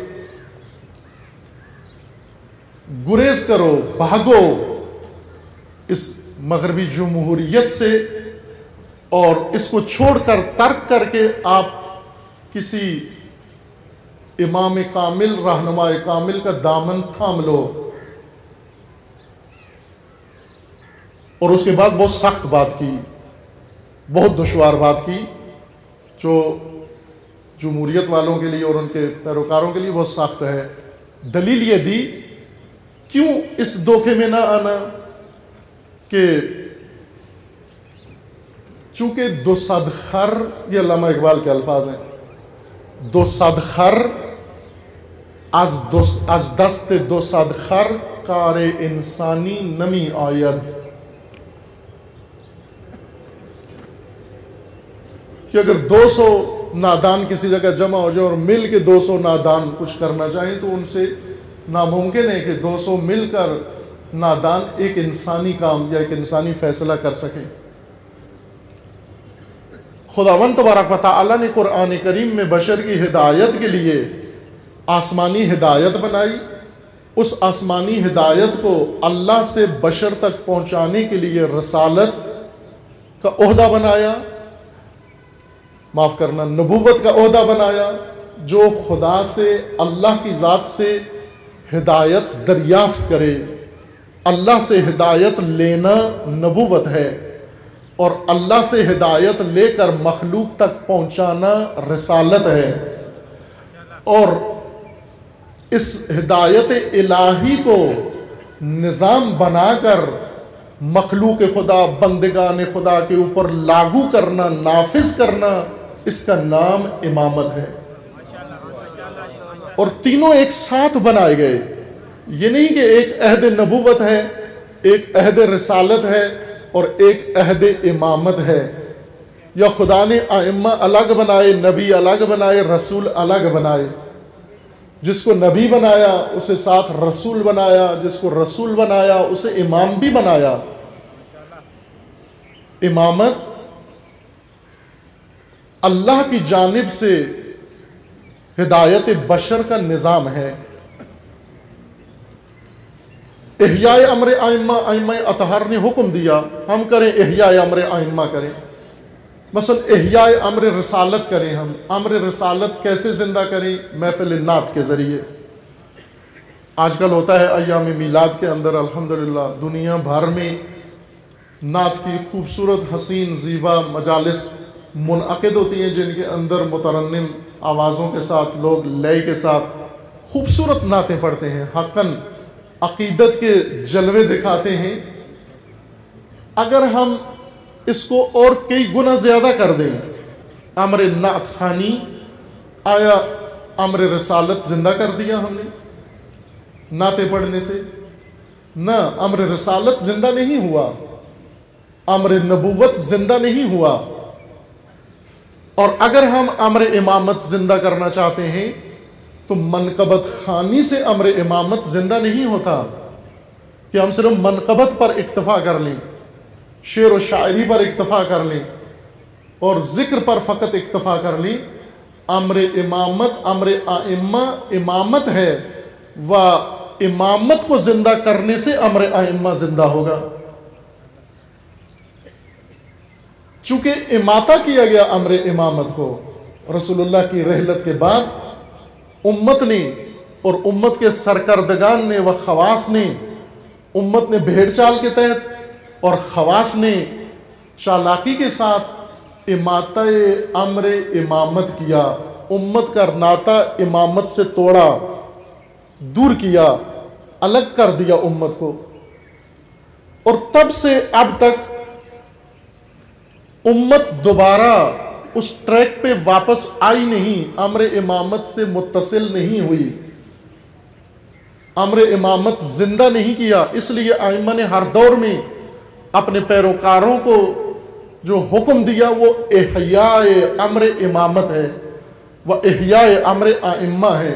[SPEAKER 1] گریز کرو، بھاگو اس مغربی جمہوریت سے، اور اس کو چھوڑ کر ترک کر کے آپ کسی امام کامل، رہنما کامل کا دامن تھام لو۔ اور اس کے بعد بہت سخت بات کی، بہت دشوار بات کی، جو جمہوریت والوں کے لیے اور ان کے پیروکاروں کے لیے بہت سخت ہے۔ دلیل یہ دی کیوں اس دھوکے میں نہ آنا کہ چونکہ دو صد خر، یہ علامہ اقبال کے الفاظ ہیں، دو صد خر از دست دو صد خر کار انسانی نمی آید، کہ اگر 200 نادان کسی جگہ جمع ہو جائے اور مل کے 200 نادان کچھ کرنا چاہیں تو ان سے ناممکن ہے کہ 200 مل کر نادان ایک انسانی کام یا ایک انسانی فیصلہ کر سکیں۔ خداوند تبارک و تعالی نے قرآن کریم میں بشر کی ہدایت کے لیے آسمانی ہدایت بنائی، اس آسمانی ہدایت کو اللہ سے بشر تک پہنچانے کے لیے رسالت کا عہدہ بنایا، معاف کرنا نبوت کا عہدہ بنایا، جو خدا سے، اللہ کی ذات سے ہدایت دریافت کرے۔ اللہ سے ہدایت لینا نبوت ہے، اور اللہ سے ہدایت لے کر مخلوق تک پہنچانا رسالت ہے۔ اور اس ہدایت الہی کو نظام بنا کر مخلوق خدا، بندگان خدا کے اوپر لاگو کرنا، نافذ کرنا، اس کا نام امامت ہے۔ اور تینوں ایک ساتھ بنائے گئے، یہ نہیں کہ ایک عہد نبوت ہے، ایک عہد رسالت ہے اور ایک عہد امامت ہے، یا خدا نے ائمہ الگ بنائے، نبی الگ بنائے، رسول الگ بنائے۔ جس کو نبی بنایا اسے ساتھ رسول بنایا، جس کو رسول بنایا اسے امام بھی بنایا۔ امامت اللہ کی جانب سے ہدایت بشر کا نظام ہے۔ احیاء امر ائمہ، ائمہ اطہار نے حکم دیا ہم کریں، احیاء امر ائمہ کریں۔ مثلا احیاء امر رسالت کریں، ہم امر رسالت کیسے زندہ کریں؟ محفل نعت کے ذریعے۔ آج کل ہوتا ہے ایام میلاد کے اندر الحمدللہ دنیا بھر میں نعت کی خوبصورت حسین زیبا مجالس منعقد ہوتی ہیں، جن کے اندر مترنم آوازوں کے ساتھ لوگ لے کے ساتھ خوبصورت نعتیں پڑھتے ہیں، حقاً عقیدت کے جلوے دکھاتے ہیں۔ اگر ہم اس کو اور کئی گنا زیادہ کر دیں امر نعت خوانی، آیا امر رسالت زندہ کر دیا ہم نے نعتیں پڑھنے سے؟ نہ، امر رسالت زندہ نہیں ہوا، امر نبوت زندہ نہیں ہوا۔ اور اگر ہم امر امامت زندہ کرنا چاہتے ہیں تو منقبت خوانی سے امر امامت زندہ نہیں ہوتا کہ ہم صرف منقبت پر اکتفا کر لیں، شعر و شاعری پر اکتفا کر لیں اور ذکر پر فقط اکتفا کر لیں۔ امر امامت، امر ائمہ امامت ہے، و امامت کو زندہ کرنے سے امر ائمہ زندہ ہوگا۔ چونکہ اماطہ کیا گیا امر امامت کو رسول اللہ کی رحلت کے بعد، امت نے اور امت کے سرکردگان نے و خواص نے، امت نے بھیڑ چال کے تحت اور خواص نے چالاکی کے ساتھ اماطہ امر امامت کیا، امت کا ناطہ امامت سے توڑا، دور کیا، الگ کر دیا امت کو۔ اور تب سے اب تک امت دوبارہ اس ٹریک پہ واپس آئی نہیں، امر امامت سے متصل نہیں ہوئی، امر امامت زندہ نہیں کیا۔ اس لیے ائمہ نے ہر دور میں اپنے پیروکاروں کو جو حکم دیا وہ احیاء امر امامت ہے، وہ احیاء امر ائمہ ہے۔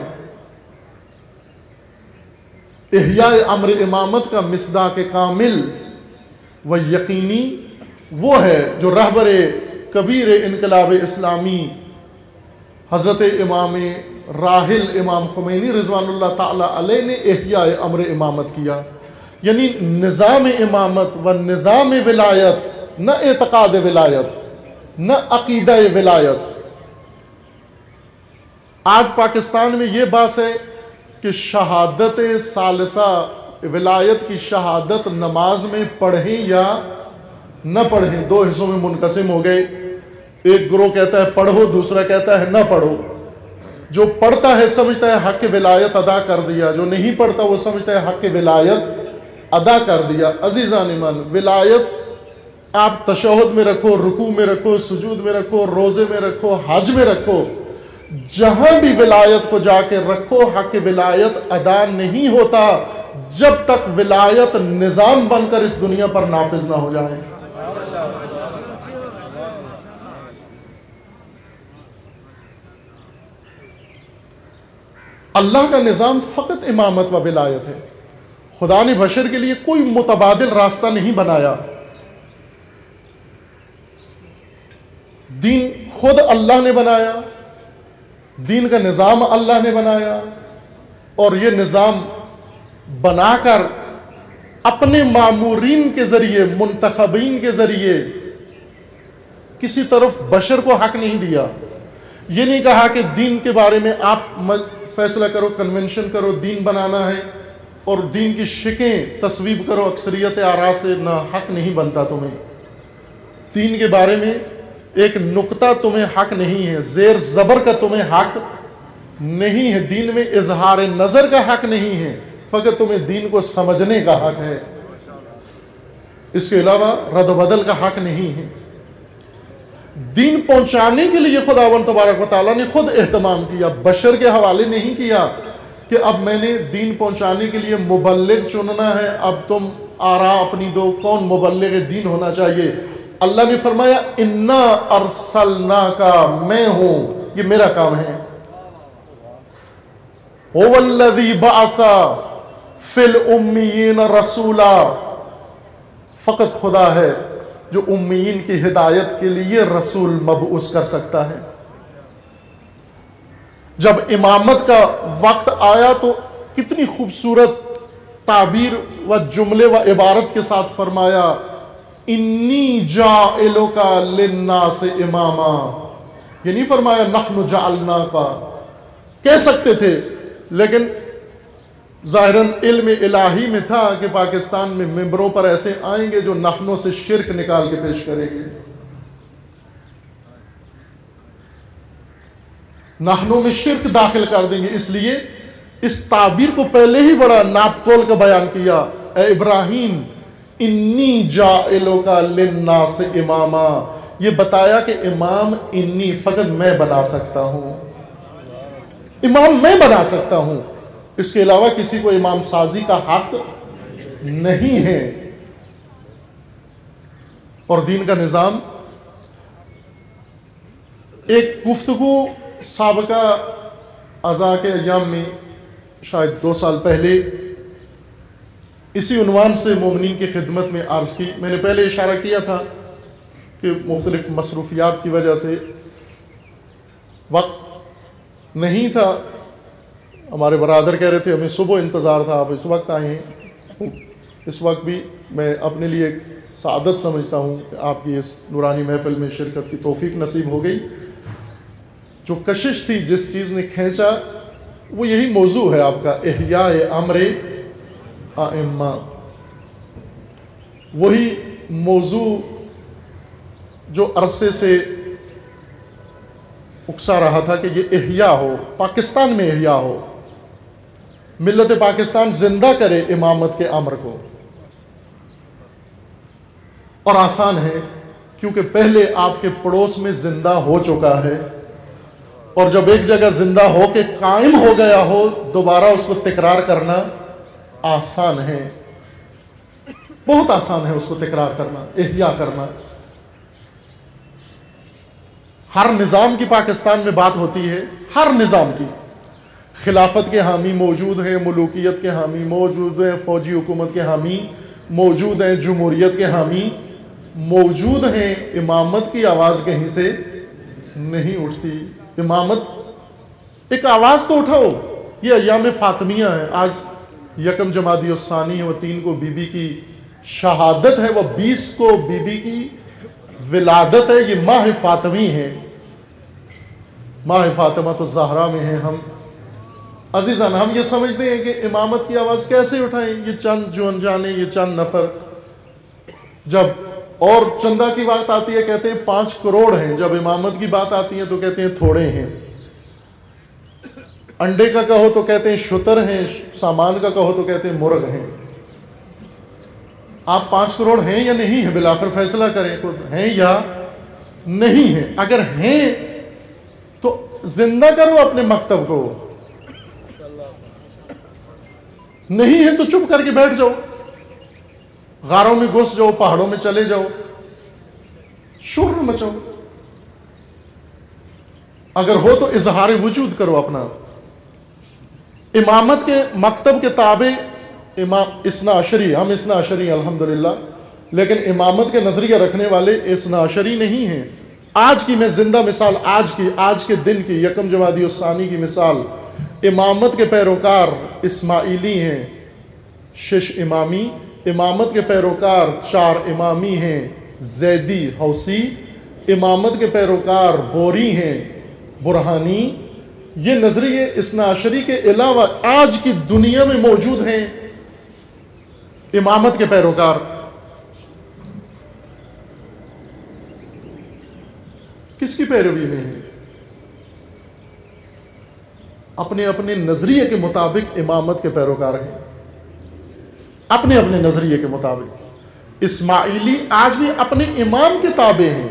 [SPEAKER 1] احیاء امر امامت کا مصداق کامل و یقینی وہ ہے جو رہبر کبیر انقلاب اسلامی حضرت امام راحل امام خمینی رضوان اللہ تعالی علیہ نے احیاء امر امامت کیا، یعنی نظام امامت و نظام ولایت، نہ اعتقاد ولایت نہ عقیدہ ولایت۔ آج پاکستان میں یہ بات ہے کہ شہادت ثالثہ، ولایت کی شہادت نماز میں پڑھیں یا نہ پڑھیں، دو حصوں میں منقسم ہو گئے۔ ایک گروہ کہتا ہے پڑھو، دوسرا کہتا ہے نہ پڑھو۔ جو پڑھتا ہے سمجھتا ہے حق ولایت ادا کر دیا، جو نہیں پڑھتا وہ سمجھتا ہے حق ولایت ادا کر دیا۔ عزیزان ایمان، ولایت آپ تشہد میں رکھو، رکوع میں رکھو، سجود میں رکھو، روزے میں رکھو، حج میں رکھو، جہاں بھی ولایت کو جا کے رکھو، حق ولایت ادا نہیں ہوتا جب تک ولایت نظام بن کر اس دنیا پر نافذ نہ ہو جائے۔ اللہ کا نظام فقط امامت و ولایت ہے۔ خدا نے بشر کے لیے کوئی متبادل راستہ نہیں بنایا۔ دین خود اللہ نے بنایا، دین کا نظام اللہ نے بنایا، اور یہ نظام بنا کر اپنے مامورین کے ذریعے، منتخبین کے ذریعے کسی طرف بشر کو حق نہیں دیا۔ یہ نہیں کہا کہ دین کے بارے میں آپ فیصلہ کرو، کنونشن کرو، دین بنانا ہے اور دین کی شکیں تصویب کرو اکثریت آراء سے، نہ، حق نہیں بنتا تمہیں۔ دین کے بارے میں ایک نقطہ تمہیں حق نہیں ہے، زیر زبر کا تمہیں حق نہیں ہے، دین میں اظہار نظر کا حق نہیں ہے، فقط تمہیں دین کو سمجھنے کا حق ہے، اس کے علاوہ رد و بدل کا حق نہیں ہے۔ دین پہنچانے کے لیے خداوند تبارک و تعالیٰ نے خود اہتمام کیا، بشر کے حوالے نہیں کیا کہ اب میں نے دین پہنچانے کے لیے مبلغ چننا ہے، اب تم آراء اپنی دو، کون مبلغ دین ہونا چاہیے۔ اللہ نے فرمایا انا ارسلناک، میں ہوں، یہ میرا کام ہے۔ هو الذی بعث فی الامیین رسولا، فقط خدا ہے جو امیین کی ہدایت کے لیے رسول مبعوث کر سکتا ہے۔ جب امامت کا وقت آیا تو کتنی خوبصورت تعبیر و جملے و عبارت کے ساتھ فرمایا انی جاعلک للناس اماما، یہ نہیں فرمایا نحن جعلناک، کہہ سکتے تھے لیکن ظاہراً علم الہی میں تھا کہ پاکستان میں ممبروں پر ایسے آئیں گے جو نحنوں سے شرک نکال کے پیش کریں گے، نحنوں میں شرک داخل کر دیں گے، اس لیے اس تعبیر کو پہلے ہی بڑا ناپ تول کا بیان کیا، اے ابراہیم انی جاعلک للناس اماما، یہ بتایا کہ امام انی فقط میں بنا سکتا ہوں، امام میں بنا سکتا ہوں، اس کے علاوہ کسی کو امام سازی کا حق نہیں ہے۔ اور دین کا نظام، ایک گفتگو سابقہ عزا کے ایام میں شاید 2 سال پہلے اسی عنوان سے مومنین کی خدمت میں عرض کی۔ میں نے پہلے اشارہ کیا تھا کہ مختلف مصروفیات کی وجہ سے وقت نہیں تھا۔ ہمارے برادر کہہ رہے تھے ہمیں صبح انتظار تھا، آپ اس وقت آئے ہیں۔ اس وقت بھی میں اپنے لیے ایک سعادت سمجھتا ہوں کہ آپ کی اس نورانی محفل میں شرکت کی توفیق نصیب ہو گئی۔ جو کشش تھی، جس چیز نے کھینچا، وہ یہی موضوع ہے آپ کا، احیاء امر ائمہ۔ وہی موضوع جو عرصے سے اکسا رہا تھا کہ یہ احیاء ہو، پاکستان میں احیاء ہو، ملت پاکستان زندہ کرے امامت کے امر کو۔ اور آسان ہے کیونکہ پہلے آپ کے پڑوس میں زندہ ہو چکا ہے، اور جب ایک جگہ زندہ ہو کے قائم ہو گیا ہو، دوبارہ اس کو تکرار کرنا آسان ہے، بہت آسان ہے اس کو تکرار کرنا، احیاء کرنا۔ ہر نظام کی پاکستان میں بات ہوتی ہے، ہر نظام کی۔ خلافت کے حامی موجود ہیں، ملوکیت کے حامی موجود ہیں، فوجی حکومت کے حامی موجود ہیں، جمہوریت کے حامی موجود ہیں۔ امامت کی آواز کہیں سے نہیں اٹھتی۔ امامت ایک آواز تو اٹھاؤ۔ یہ ایام فاطمیہ ہے، آج 1 جمادی الثانی ہے، وہ 3 کو بی بی کی شہادت ہے، وہ 20 کو بی بی کی ولادت ہے۔ یہ ماہ فاطمی ہے، ماہ فاطمہ تو زہرا میں ہے۔ ہم عزیزان، ہم یہ سمجھتے ہیں کہ امامت کی آواز کیسے اٹھائیں؟ یہ چند جو انجانے، یہ چند نفر۔ جب اور چندہ کی بات آتی ہے کہتے ہیں 5 کروڑ ہیں، جب امامت کی بات آتی ہے تو کہتے ہیں تھوڑے ہیں۔ انڈے کا کہو تو کہتے ہیں شتر ہیں، سامان کا کہو تو کہتے ہیں مرغ ہیں۔ آپ 5 کروڑ ہیں یا نہیں ہیں؟ بالآخر فیصلہ کریں، ہیں یا نہیں ہیں۔ اگر ہیں تو زندہ کرو اپنے مکتب کو، نہیں ہے تو چپ کر کے بیٹھ جاؤ، غاروں میں گھس جاؤ، پہاڑوں میں چلے جاؤ، شور نہ مچاؤ۔ اگر ہو تو اظہار وجود کرو اپنا۔ امامت کے مکتب کے تابع امام اثنا عشری، ہم اثنا عشری الحمدللہ، لیکن امامت کے نظریہ رکھنے والے اثنا عشری نہیں ہیں۔ آج کی میں زندہ مثال، آج کے دن کی 1 جمادی الثانی کی مثال، امامت کے پیروکار اسماعیلی ہیں، 6 امامی۔ امامت کے پیروکار 4 امامی ہیں، زیدی، حوثی۔ امامت کے پیروکار بوری ہیں، برہانی۔ یہ نظریے اثنا عشری کے علاوہ آج کی دنیا میں موجود ہیں امامت کے پیروکار۔ کس کی پیروی میں ہیں؟ اپنے اپنے نظریے کے مطابق امامت کے پیروکار ہیں، اپنے اپنے نظریے کے مطابق۔ اسماعیلی آج بھی اپنے امام کے تابع ہیں۔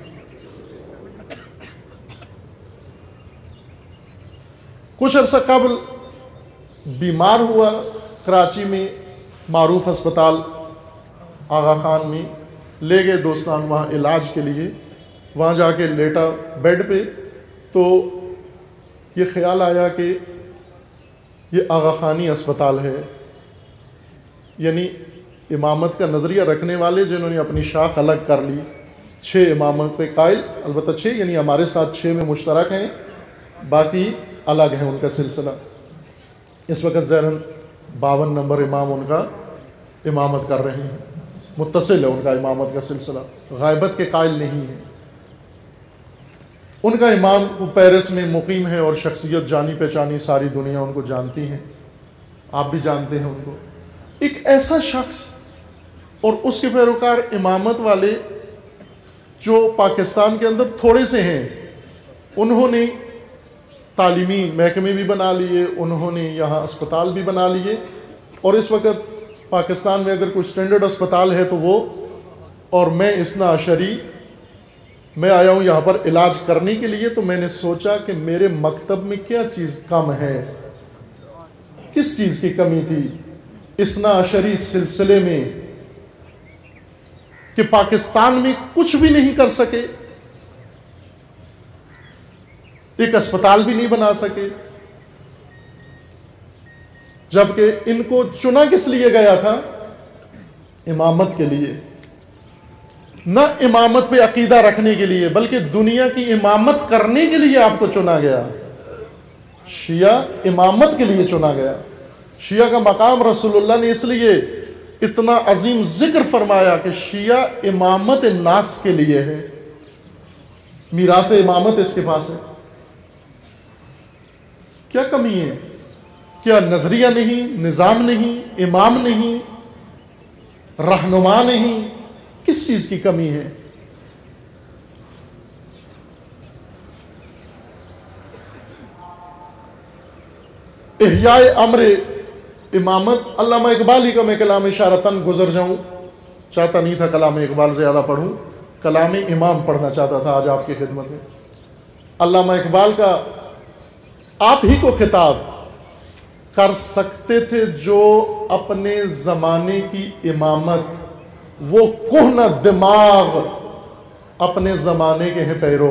[SPEAKER 1] کچھ عرصہ قبل بیمار ہوا، کراچی میں معروف ہسپتال آغا خان میں لے گئے دوستان وہاں علاج کے لیے۔ وہاں جا کے لیٹا بیڈ پہ تو یہ خیال آیا کہ یہ آغا خانی اسپتال ہے، یعنی امامت کا نظریہ رکھنے والے جنہوں نے اپنی شاخ الگ کر لی، 6 امامت کے قائل، البتہ 6 یعنی ہمارے ساتھ 6 میں مشترک ہیں، باقی الگ ہے ان کا سلسلہ۔ اس وقت ذہناً 52 نمبر امام ان کا امامت کر رہے ہیں، متصل ہے ان کا امامت کا سلسلہ، غائبت کے قائل نہیں ہے۔ ان کا امام پیرس میں مقیم ہے اور شخصیت جانی پہچانی، ساری دنیا ان کو جانتی ہے، آپ بھی جانتے ہیں ان کو۔ ایک ایسا شخص اور اس کے پیروکار امامت والے جو پاکستان کے اندر تھوڑے سے ہیں، انہوں نے تعلیمی محکمے بھی بنا لیے، انہوں نے یہاں اسپتال بھی بنا لیے، اور اس وقت پاکستان میں اگر کوئی سٹینڈرڈ اسپتال ہے تو وہ، اور میں اثنا عشری میں آیا ہوں یہاں پر علاج کرنے کے لیے، تو میں نے سوچا کہ میرے مکتب میں کیا چیز کم ہے، کس چیز کی کمی تھی اثنا عشری سلسلے میں کہ پاکستان میں کچھ بھی نہیں کر سکے، ایک اسپتال بھی نہیں بنا سکے، جبکہ ان کو چنا کس لیے گیا تھا؟ امامت کے لیے، نہ امامت پہ عقیدہ رکھنے کے لیے، بلکہ دنیا کی امامت کرنے کے لیے آپ کو چنا گیا۔ شیعہ امامت کے لیے چنا گیا۔ شیعہ کا مقام رسول اللہ نے اس لیے اتنا عظیم ذکر فرمایا کہ شیعہ امامت الناس کے لیے ہے، میراث امامت اس کے پاس ہے۔ کیا کمی ہے؟ کیا نظریہ نہیں، نظام نہیں، امام نہیں، رہنما نہیں؟ کس چیز کی کمی ہے؟ احیاء امر امامت، علامہ اقبال ہی کا میں کلام اشارتاً گزر جاؤں، چاہتا نہیں تھا کلام اقبال زیادہ پڑھوں، کلام امام پڑھنا چاہتا تھا آج آپ کی خدمت میں۔ علامہ اقبال کا آپ ہی کو خطاب، کر سکتے تھے جو اپنے زمانے کی امامت، وہ کہنہ دماغ اپنے زمانے کے ہیں پیرو۔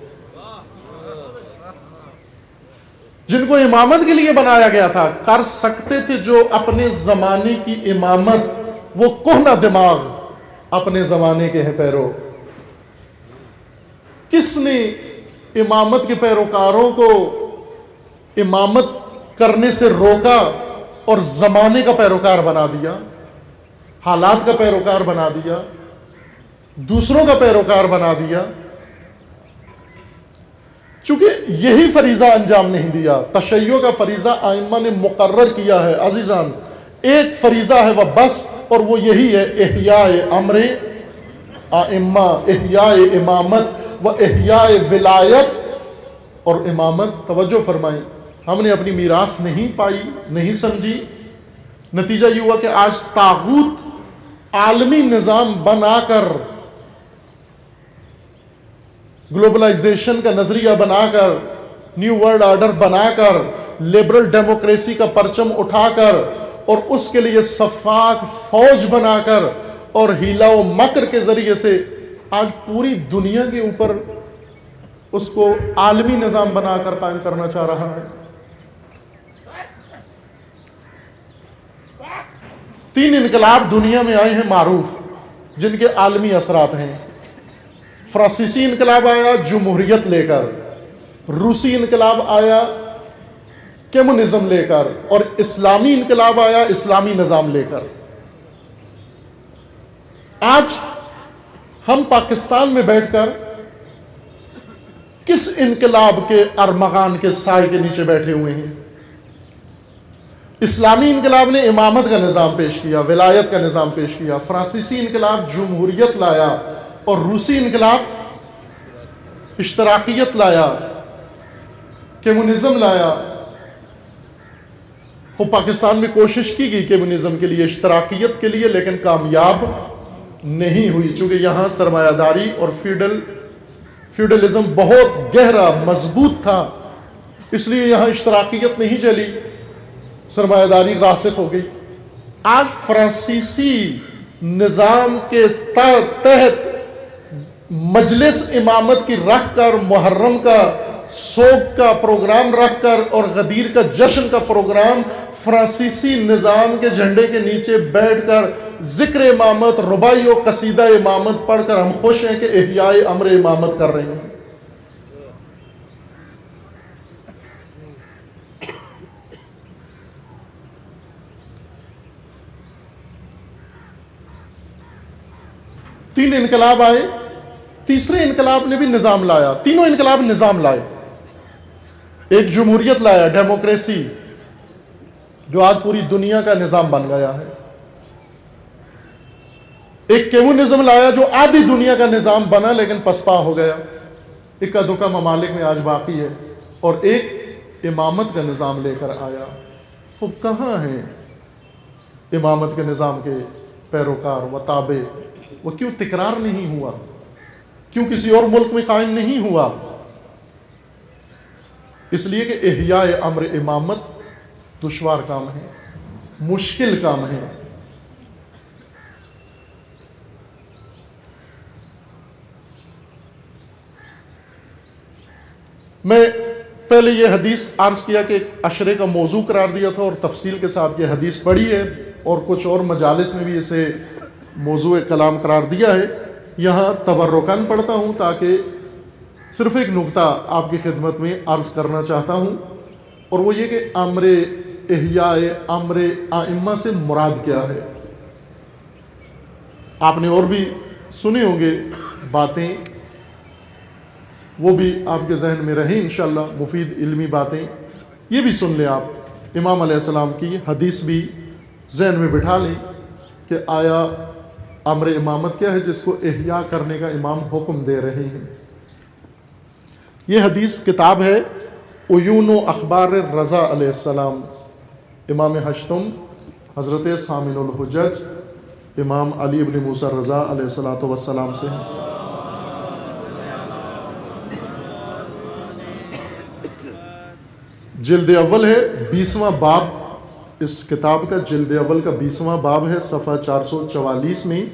[SPEAKER 1] جن کو امامت کے لیے بنایا گیا تھا، کر سکتے تھے جو اپنے زمانے کی امامت، وہ کہنہ دماغ اپنے زمانے کے ہیں پیرو۔ کس نے امامت کے پیروکاروں کو امامت کرنے سے روکا اور زمانے کا پیروکار بنا دیا، حالات کا پیروکار بنا دیا، دوسروں کا پیروکار بنا دیا؟ چونکہ یہی فریضہ انجام نہیں دیا، تشیع کا فریضہ ائمہ نے مقرر کیا ہے عزیزان، ایک فریضہ ہے وہ بس، اور وہ یہی ہے احیاء امر ائمہ، احیاء امامت و احیاء ولایت اور امامت۔ توجہ فرمائیں، ہم نے اپنی میراث نہیں پائی، نہیں سمجھی، نتیجہ یہ ہوا کہ آج طاغوت عالمی نظام بنا کر، گلوبلائزیشن کا نظریہ بنا کر، نیو ورلڈ آرڈر بنا کر، لبرل ڈیموکریسی کا پرچم اٹھا کر، اور اس کے لیے سفاک فوج بنا کر اور ہیلا و مکر کے ذریعے سے آج پوری دنیا کے اوپر اس کو عالمی نظام بنا کر قائم کرنا چاہ رہا ہے۔ 3 انقلاب دنیا میں آئے ہیں معروف، جن کے عالمی اثرات ہیں۔ فرانسیسی انقلاب آیا جمہوریت لے کر، روسی انقلاب آیا کمیونزم لے کر، اور اسلامی انقلاب آیا اسلامی نظام لے کر۔ آج ہم پاکستان میں بیٹھ کر کس انقلاب کے ارمغان کے سائے کے نیچے بیٹھے ہوئے ہیں؟ اسلامی انقلاب نے امامت کا نظام پیش کیا، ولایت کا نظام پیش کیا، فرانسیسی انقلاب جمہوریت لایا، اور روسی انقلاب اشتراکیت لایا، کمیونزم لایا۔ وہ پاکستان میں کوشش کی گئی کمیونزم کے لیے، اشتراکیت کے لیے، لیکن کامیاب نہیں ہوئی، چونکہ یہاں سرمایہ داری اور فیوڈلزم بہت گہرا مضبوط تھا، اس لیے یہاں اشتراکیت نہیں چلی، سرمایہ داری راسخ ہو گئی۔ آج فرانسیسی نظام کے تحت مجلس امامت کی رکھ کر، محرم کا سوگ کا پروگرام رکھ کر، اور غدیر کا جشن کا پروگرام فرانسیسی نظام کے جھنڈے کے نیچے بیٹھ کر ذکر امامت، رباعی و قصیدہ امامت پڑھ کر ہم خوش ہیں کہ احیاء امر امامت کر رہے ہیں۔ تین انقلاب آئے، تیسرے انقلاب نے بھی نظام لایا، تینوں انقلاب نظام لائے۔ ایک جمہوریت لایا، ڈیموکریسی، جو آج پوری دنیا کا نظام بن گیا ہے۔ ایک کمیونزم لایا جو آدھی دنیا کا نظام بنا لیکن پسپا ہو گیا، اکا دکا ممالک میں آج باقی ہے۔ اور ایک امامت کا نظام لے کر آیا۔ وہ کہاں ہیں امامت کے نظام کے پیروکار و تابع؟ وہ کیوں تکرار نہیں ہوا؟ کیوں کسی اور ملک میں قائم نہیں ہوا؟ اس لیے کہ احیاء امر امامت دشوار کام ہے، مشکل کام ہے۔ میں پہلے یہ حدیث عرض کیا کہ ایک عشرے کا موضوع قرار دیا تھا، اور تفصیل کے ساتھ یہ حدیث پڑھی ہے، اور کچھ اور مجالس میں بھی اسے موضوع کلام قرار دیا ہے۔ یہاں تبرکاً پڑھتا ہوں تاکہ صرف ایک نقطہ آپ کی خدمت میں عرض کرنا چاہتا ہوں، اور وہ یہ کہ امر احیاء امر ائمہ سے مراد کیا ہے۔ آپ نے اور بھی سنے ہوں گے باتیں، وہ بھی آپ کے ذہن میں رہیں انشاءاللہ، مفید علمی باتیں، یہ بھی سن لیں آپ۔ امام علیہ السلام کی حدیث بھی ذہن میں بٹھا لیں کہ آیا امر امامت کیا ہے جس کو احیاء کرنے کا امام حکم دے رہے ہیں۔ یہ حدیث کتاب ہے عیون و اخبار رضا علیہ السلام، امام ہشتم حضرت سامن الحجج امام علی ابن موسیٰ رضا علیہ السلام سے ہے۔ جلد اول ہے، 20واں باب، اس کتاب کا جلد اول کا 20واں باب ہے، صفحہ 444 میں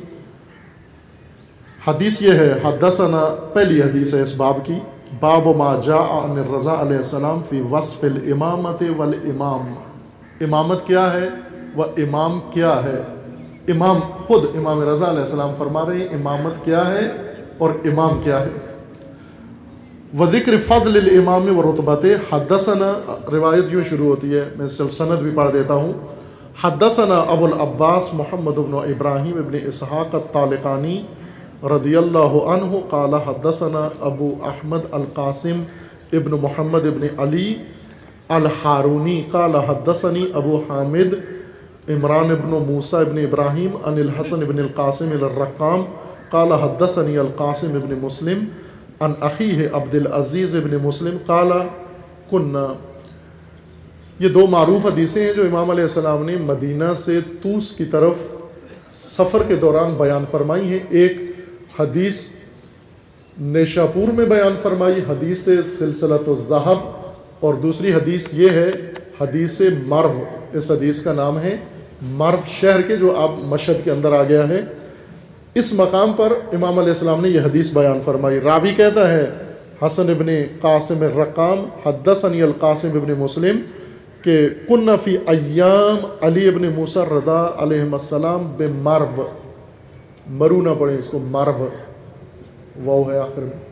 [SPEAKER 1] حدیث یہ ہے، حدثنا، پہلی حدیث ہے اس باب کی، باب ما جاء عن الرضا علیہ السلام فی وصف الامامت والامام۔ امامت کیا ہے و امام کیا ہے؟ امام خود امام رضا علیہ السلام فرما رہے ہیں امامت کیا ہے اور امام کیا ہے۔ وذکر فضل الامام و رتبت، حدثنا، روایت یوں شروع ہوتی ہے، میں سند بھی پڑھ دیتا ہوں۔ حدثنا ابو العباس محمد بن ابراہیم ابن اسحاق الطالقانی رضی اللہ عنہ قال حدثنا ابو احمد القاسم ابن محمد ابن علی الحارونی قال حدثنی ابو حامد عمران ابن موسیٰ ابن ابراہیم عن الحسن ابن القاسم الرقام قال حدثنی القاسم ابن مسلم عن اخیہ عبد العزیز ابن مسلم قال کننا۔ یہ دو معروف حدیثیں ہیں جو امام علیہ السلام نے مدینہ سے طوس کی طرف سفر کے دوران بیان فرمائی ہیں۔ ایک حدیث نیشاپور میں بیان فرمائی، حدیث سلسلۃ الذہب، اور دوسری حدیث یہ ہے حدیث مرو، اس حدیث کا نام ہے مرو شہر کے، جو آپ مشہد کے اندر آ گیا ہے۔ اس مقام پر امام علیہ السلام نے یہ حدیث بیان فرمائی۔ راوی کہتا ہے حسن ابن قاسم الرقام حدثنی القاسم ابن مسلم کہ کن فی ایام علی ابن موسیٰ رضا علیہ السلام بمرو، مرو نہ پڑھیں اس کو، مرو، واو ہے آخر میں۔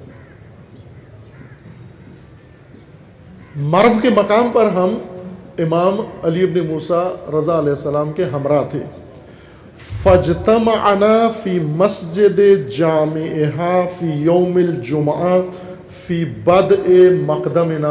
[SPEAKER 1] مرو کے مقام پر ہم امام علی ابن موسیٰ رضا علیہ السلام کے ہمراہ تھے۔ فاجتمعنا فی مسجد جامعہا فی یوم الجمعہ فی بدء مقدمنا۔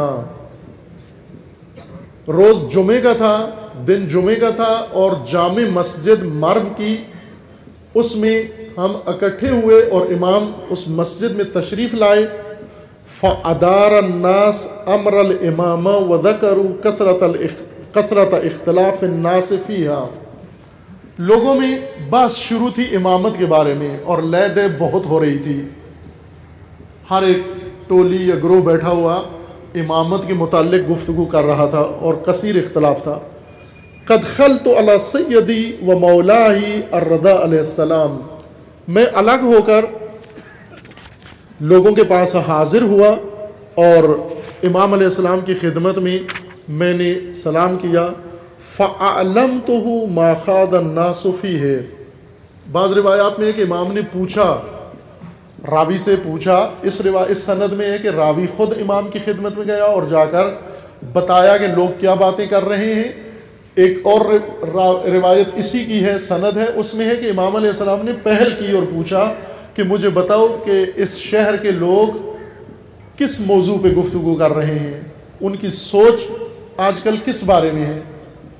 [SPEAKER 1] روز جمعے کا تھا، دن جمعے کا تھا، اور جامع مسجد مرو کی اس میں ہم اکٹھے ہوئے اور امام اس مسجد میں تشریف لائے۔ فَأَدَارَ النَّاسِ أَمْرَ الْإِمَامَ وَذَكَرُوا کثرت اختلاف الناس فیہا۔ لوگوں میں بحث شروع تھی امامت کے بارے میں، اور لے دے بہت ہو رہی تھی، ہر ایک ٹولی یا گروہ بیٹھا ہوا امامت کے متعلق گفتگو کر رہا تھا، اور کثیر اختلاف تھا۔ قد خلت علی سیدی و مولاہی الرضا علیہ السلام، میں الگ ہو کر لوگوں کے پاس حاضر ہوا اور امام علیہ السلام کی خدمت میں نے سلام کیا۔ فَأَعْلَمْتُهُ مَا خَاضَ النَّاسُ فِيهِ، بعض روایات میں ہے کہ امام نے پوچھا، راوی سے پوچھا، اس سند میں ہے کہ راوی خود امام کی خدمت میں گیا اور جا کر بتایا کہ لوگ کیا باتیں کر رہے ہیں۔ ایک اور روایت اسی کی ہے، سند ہے، اس میں ہے کہ امام علیہ السلام نے پہل کی اور پوچھا کہ مجھے بتاؤ کہ اس شہر کے لوگ کس موضوع پہ گفتگو کر رہے ہیں، ان کی سوچ آج کل کس بارے میں ہے۔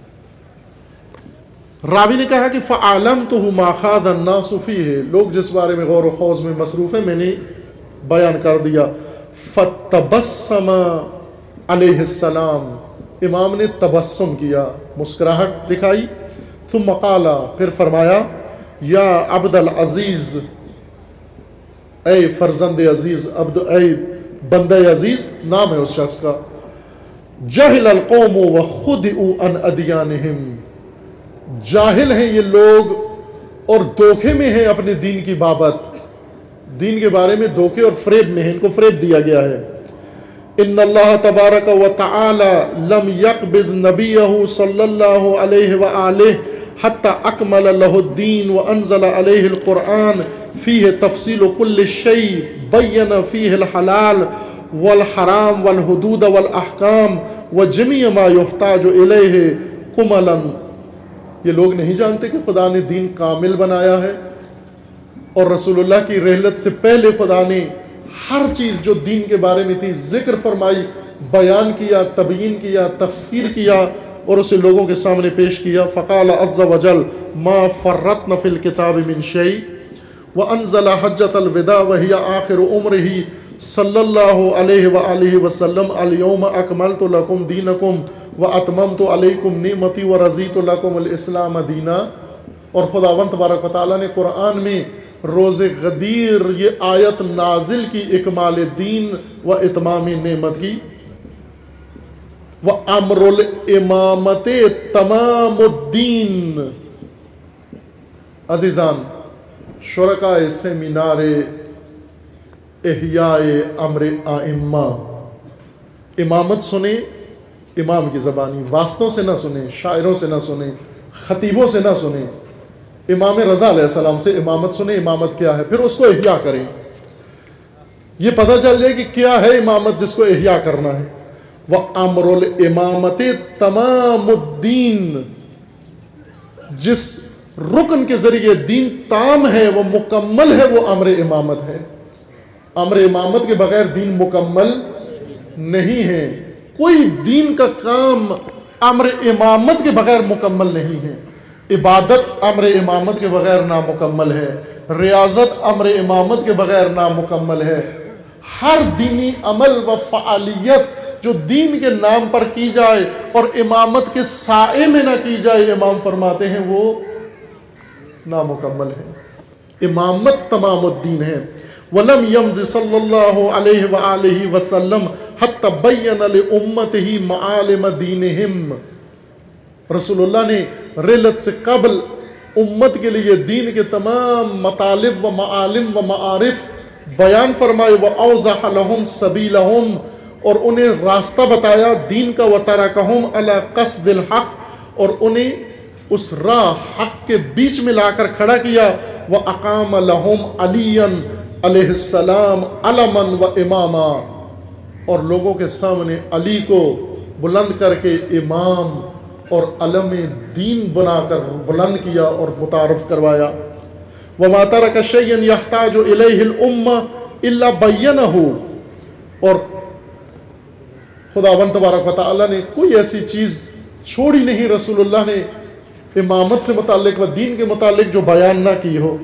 [SPEAKER 1] راوی نے کہا کہ فَعَلَمْتُهُ مَا خَاضَ النَّاسُ فِيهِ، لوگ جس بارے میں غور و خوض میں مصروف ہیں میں نے بیان کر دیا۔ فَتَبَسَّمَ علیہ السلام، امام نے تبسم کیا، مسکراہٹ دکھائی۔ ثم قال، پھر فرمایا، یا عبد العزیز، اے فرزند عزیز اے بندہ عزیز نام ہے اس شخص کا. جہل القوم وخدعوا عن ادیانہم، جاہل ہیں یہ لوگ اور دھوکے میں ہیں اپنے دین کی بابت، دین کے بارے میں دھوکے اور فریب میں ہیں، ان کو فریب دیا گیا ہے. ان اللہ تبارک و تعالی لم یقبض نبیہ صلی اللہ علیہ وآلہ حتی اکمل لہ الدین وانزل علیہ القرآن فیہ تفصیل کل شیء بین فیہ الحلال والحرام والحدود والاحکام وجمیع ما یحتاج الیہ کملا. یہ لوگ نہیں جانتے کہ خدا نے دین کامل بنایا ہے، اور رسول اللہ کی رحلت سے پہلے خدا نے ہر چیز جو دین کے بارے میں تھی ذکر فرمائی، بیان کیا، تبیین کیا، تفسیر کیا اور اسے لوگوں کے سامنے پیش کیا. فقال عز وجل ما فرطنا فی الکتاب من شیء وانزل حجۃ الوداع وہی آخر عمرہ صلی اللہ علیہ وآلہ وسلم الیوم اکملت لکم دینکم واتممت علیکم نعمتی ورضیت لکم الاسلام دینا. اور خداوند تبارک و تعالیٰ نے قرآن میں روز غدیر یہ آیت نازل کی اکمال دین و اتمام نعمت کی. وَأَمْرُ الْإِمَامَةِ تَمَامُ الدِّينِ. عزیزان شرکائے سیمینار احیاء امر ائمہ، امامت سنیں امام کی زبانی، واسطوں سے نہ سنیں، شاعروں سے نہ سنیں، خطیبوں سے نہ سنیں. امام رضا علیہ السلام سے امامت سنیں، امامت کیا ہے، پھر اس کو احیاء کریں. یہ پتہ چل جائے کہ کیا ہے امامت جس کو احیاء کرنا ہے. وَأَمْرُ الْإِمَامَةِ تَمَامُ الدِّينِ، جس رکن کے ذریعے دین تام ہے، وہ مکمل ہے، وہ امر امامت ہے. امر امامت کے بغیر دین مکمل نہیں ہے. کوئی دین کا کام امر امامت کے بغیر مکمل نہیں ہے. عبادت امر امامت کے بغیر نامکمل ہے، ریاضت امر امامت کے بغیر نامکمل ہے. ہر دینی عمل و فعالیت جو دین کے نام پر کی جائے اور امامت کے سائے میں نہ کی جائے، امام فرماتے ہیں وہ نامکمل ہے. امامت تمام الدین ہے. وَلَمْ يَمْضِ صلی اللہ علیہ وآلہ وسلم حتی بین لأمتہ معالم دینہم. رسول اللہ نے رحلت سے قبل امت کے لیے دین کے تمام مطالب و معالم و معارف بیان فرمائے. وَأَوْضَحَ لَهُمْ سَبِيلَهُمْ، اور انہیں راستہ بتایا دین کا. وَتَرَكَهُمْ عَلَى قَصْدِ الْحَقِّ، اور انہیں اس راہ حق کے بیچ میں لا کر کھڑا کیا. وَأَقَامَ لَهُمْ عَلِيًّا علیہ السلام علماً و اماما، اور لوگوں کے سامنے علی کو بلند کر کے امام اور علم دین بنا کر بلند کیا اور متعارف کروایا. وَمَا تَرَكَ شَيْئًا يَحْتَاجُ إِلَيْهِ الْأُمَّةُ إِلَّا بَيَّنَهُ، اور خداوند تبارک و تعالیٰ نے کوئی ایسی چیز چھوڑی نہیں رسول اللہ نے امامت سے متعلق و دین کے متعلق جو بیان نہ کی ہو.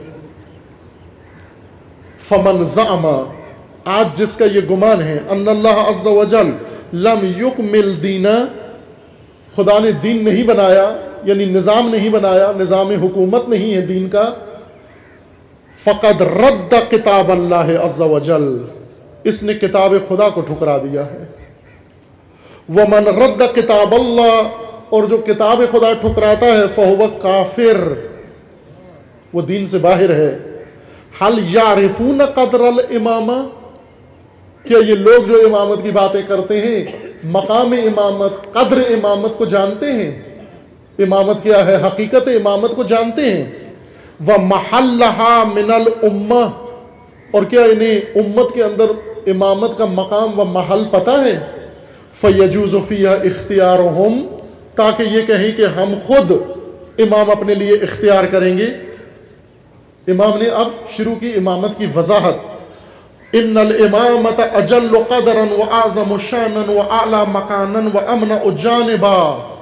[SPEAKER 1] فمن زعم، آج جس کا یہ گمان ہے، ان اللہ عز وجل لم یکمل دینا، خدا نے دین نہیں بنایا، یعنی نظام نہیں بنایا، نظام حکومت نہیں ہے دین کا. فقد رد کتاب اللہ عز وجل، اس نے کتاب خدا کو ٹھکرا دیا ہے. ومن رد کتاب اللہ، اور جو کتاب خدا ٹھکراتا ہے، فہو کافر، وہ دین سے باہر ہے. حل یعرفون قدر الامامہ، کیا یہ لوگ جو امامت کی باتیں کرتے ہیں مقام امامت، قدر امامت کو جانتے ہیں؟ امامت کیا ہے، حقیقت امامت کو جانتے ہیں. وَمَحَلَّهَا مِنَ الْأُمَّةِ، اور کیا انہیں امت کے اندر امامت کا مقام و محل پتہ ہے؟ فَيَجُوزُ فِيهَا اِخْتِيَارُهُمْ، تاکہ یہ کہیں کہ ہم خود امام اپنے لیے اختیار کریں گے. امام نے اب شروع کی امامت کی وضاحت. ان الامامت اجل قدرا واعظم شانا واعلی مکانا وامنع جانبا،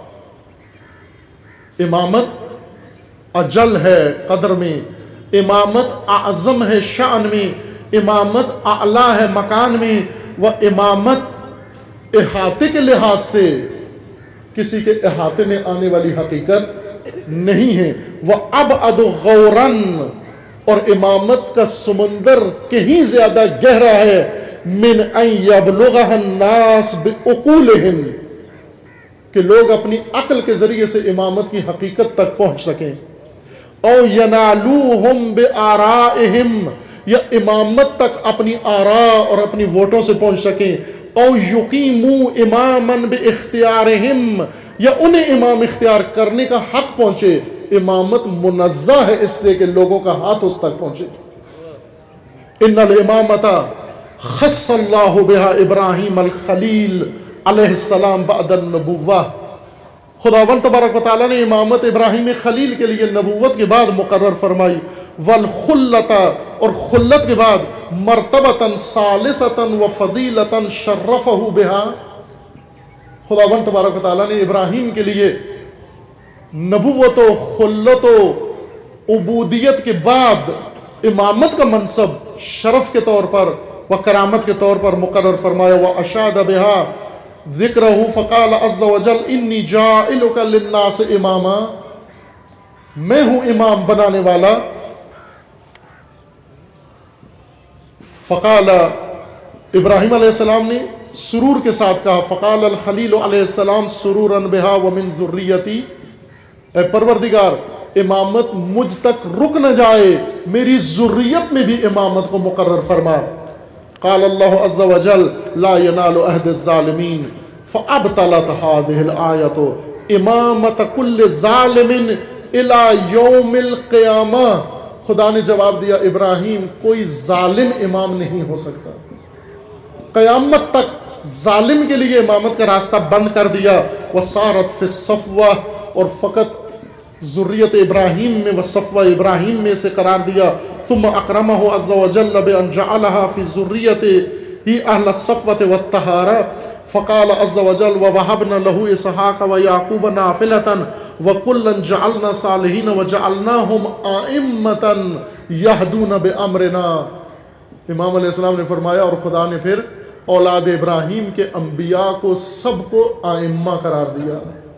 [SPEAKER 1] امامت اجل ہے قدر میں، امامت اعظم ہے شان میں، امامت اعلی ہے مکان میں، و امامت احاطے کے لحاظ سے کسی کے احاطے میں آنے والی حقیقت نہیں ہے. وَأَبْعَدُ غَوْرًا، اور امامت کا سمندر کہیں زیادہ گہرا ہے من ان یبلغها الناس بعقولہم، کہ لوگ اپنی عقل کے ذریعے سے امامت کی حقیقت تک پہنچ سکیں، او ینالوہم بآرائہم، یا امامت تک اپنی آراء اور اپنی ووٹوں سے پہنچ سکیں، او یقیموا اماما باختیارہم، یا انہیں امام اختیار کرنے کا حق پہنچے۔ امامت منزہ ہے اس سے کہ لوگوں کا ہاتھ اس تک پہنچے۔ ان الامامۃ خص اللہ بہا ابراہیم الخلیل علیہ السلام بعد النبوہ، خداوند تبارک و تعالیٰ نے امامت ابراہیم خلیل کے لیے نبوت کے بعد مقرر فرمائی، والخلۃ، اور خلت کے بعد مرتبۃ ثالثۃ وفضیلۃ شرفہ بہا، خداوند تبارک و تعالیٰ نے ابراہیم کے لیے نبوت و خلت و عبودیت کے بعد امامت کا منصب شرف کے طور پر و کرامت کے طور پر مقرر فرمایا، وَأَشَادَ بِهَا ذِكْرَهُ فَقَالَ عَزَّ وَجَلَّ إِنِّي جَاعِلُكَ لِلنَّاسِ إِمَامًا، میں ہوں امام بنانے والا۔ فقال، ابراہیم علیہ السلام نے سرور کے ساتھ کہا، فقال الخلیل علیہ السلام سرورا بها ومن ذریتی، اے پروردگار امامت مجھ تک رک نہ جائے، میری ذریت میں بھی امامت کو مقرر فرما۔ قال اللہ عز وجل لا ینال عہد الظالمین فابطلت هذه الآیۃ امامت کل ظالم الی یوم القیامہ، خدا نے جواب دیا ابراہیم کوئی ظالم امام نہیں ہو سکتا، قیامت تک ظالم کے لیے امامت کا راستہ بند کر دیا۔ وصارت فی الصفوہ، اور فقط ذریت ابراہیم میں وصفوہ ابراہیم میں سے قرار دیا۔ ثم اکرمہ عز وجل بان جعلها فی ذریته اہل الصفوة والطہارة، فقال عز وجل ووهبنا له اسحاق ویعقوب نافلة وکلا جعلنا صالحین وجعلناهم ائمة یہدون بامرنا، امام علیہ السلام نے فرمایا اور خدا نے پھر اولاد ابراہیم کے انبیاء کو سب کو ائمہ قرار دیا،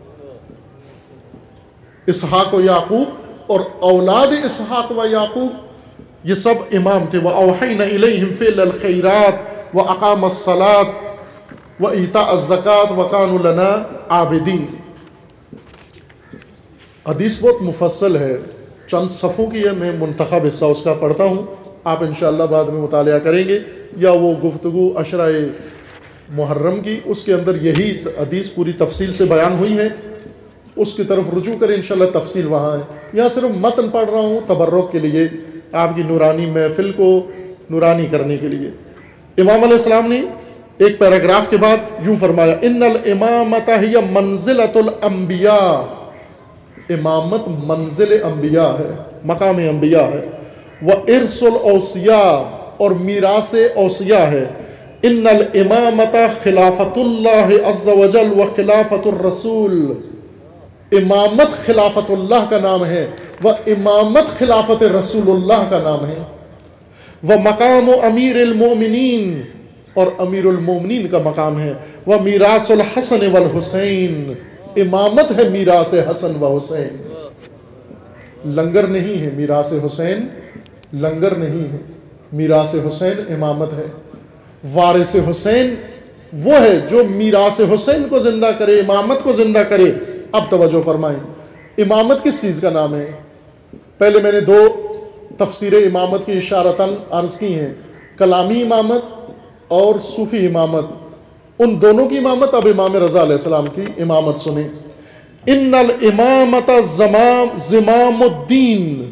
[SPEAKER 1] اسحاق و یعقوب اور اولاد اسحاق و یعقوب یہ سب امام تھے۔ وَأَوْحَيْنَا إِلَيْهِمْ فِعْلَ الْخَيْرَاتِ وَأَقَامَ الصَّلَاةَ وَإِيتَاءَ الزَّكَاةَ وَكَانُوا لَنَا عَابِدِينَ۔ حدیث بہت مفصل ہے، چند صفحوں کی ہے، میں منتخب حصہ اس کا پڑھتا ہوں، آپ انشاءاللہ بعد میں مطالعہ کریں گے، یا وہ گفتگو عشرہ محرم کی اس کے اندر یہی حدیث پوری تفصیل سے بیان ہوئی ہے، اس کی طرف رجوع کریں، انشاءاللہ تفصیل وہاں ہے۔ یہاں صرف متن پڑھ رہا ہوں تبرک کے لیے، آپ کی نورانی محفل کو نورانی کرنے کے لیے۔ امام علیہ السلام نے ایک پیراگراف کے بعد یوں فرمایا، ان الامامۃ ہی منزلۃ الانبیاء، امامت منزل انبیاء ہے، مقام انبیاء ہے، وارث الاوصیاء، اور میراث اوصیاء ہے، ان الامامۃ خلافۃ اللہ عز وجل وخلافۃ الرسول، امامت خلافت اللہ کا نام ہے، و امامت خلافت رسول اللہ کا نام ہے، و مقام امیر المومنین، اور امیر المومنین کا مقام ہے، و میراث الحسن والحسین، امامت ہے میراث حسن و حسین، لنگر نہیں ہے میراث حسین، لنگر نہیں ہے میراث حسین، امامت ہے۔ وارث حسین وہ ہے جو میراث حسین کو زندہ کرے، امامت کو زندہ کرے۔ اب توجہ فرمائیں، امامت کس چیز کا نام ہے؟ پہلے میں نے دو تفسیر امامت کی اشارتاً عرض کی ہیں، کلامی امامت اور صوفی امامت، ان دونوں کی امامت۔ اب امام رضا علیہ السلام کی امامت سنیں۔ ان الامامت زمام الدین،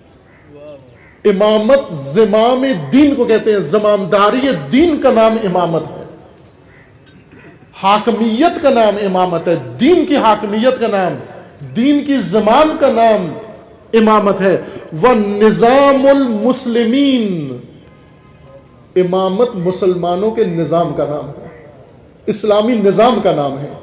[SPEAKER 1] امامت زمام دین کو کہتے ہیں، زمامداری دین کا نام امامت ہے، حاکمیت کا نام امامت ہے، دین کی حاکمیت کا نام، دین کی زمام کا نام امامت ہے۔ وَنِظَامُ الْمُسْلِمِينَ، امامت مسلمانوں کے نظام کا نام ہے، اسلامی نظام کا نام ہے،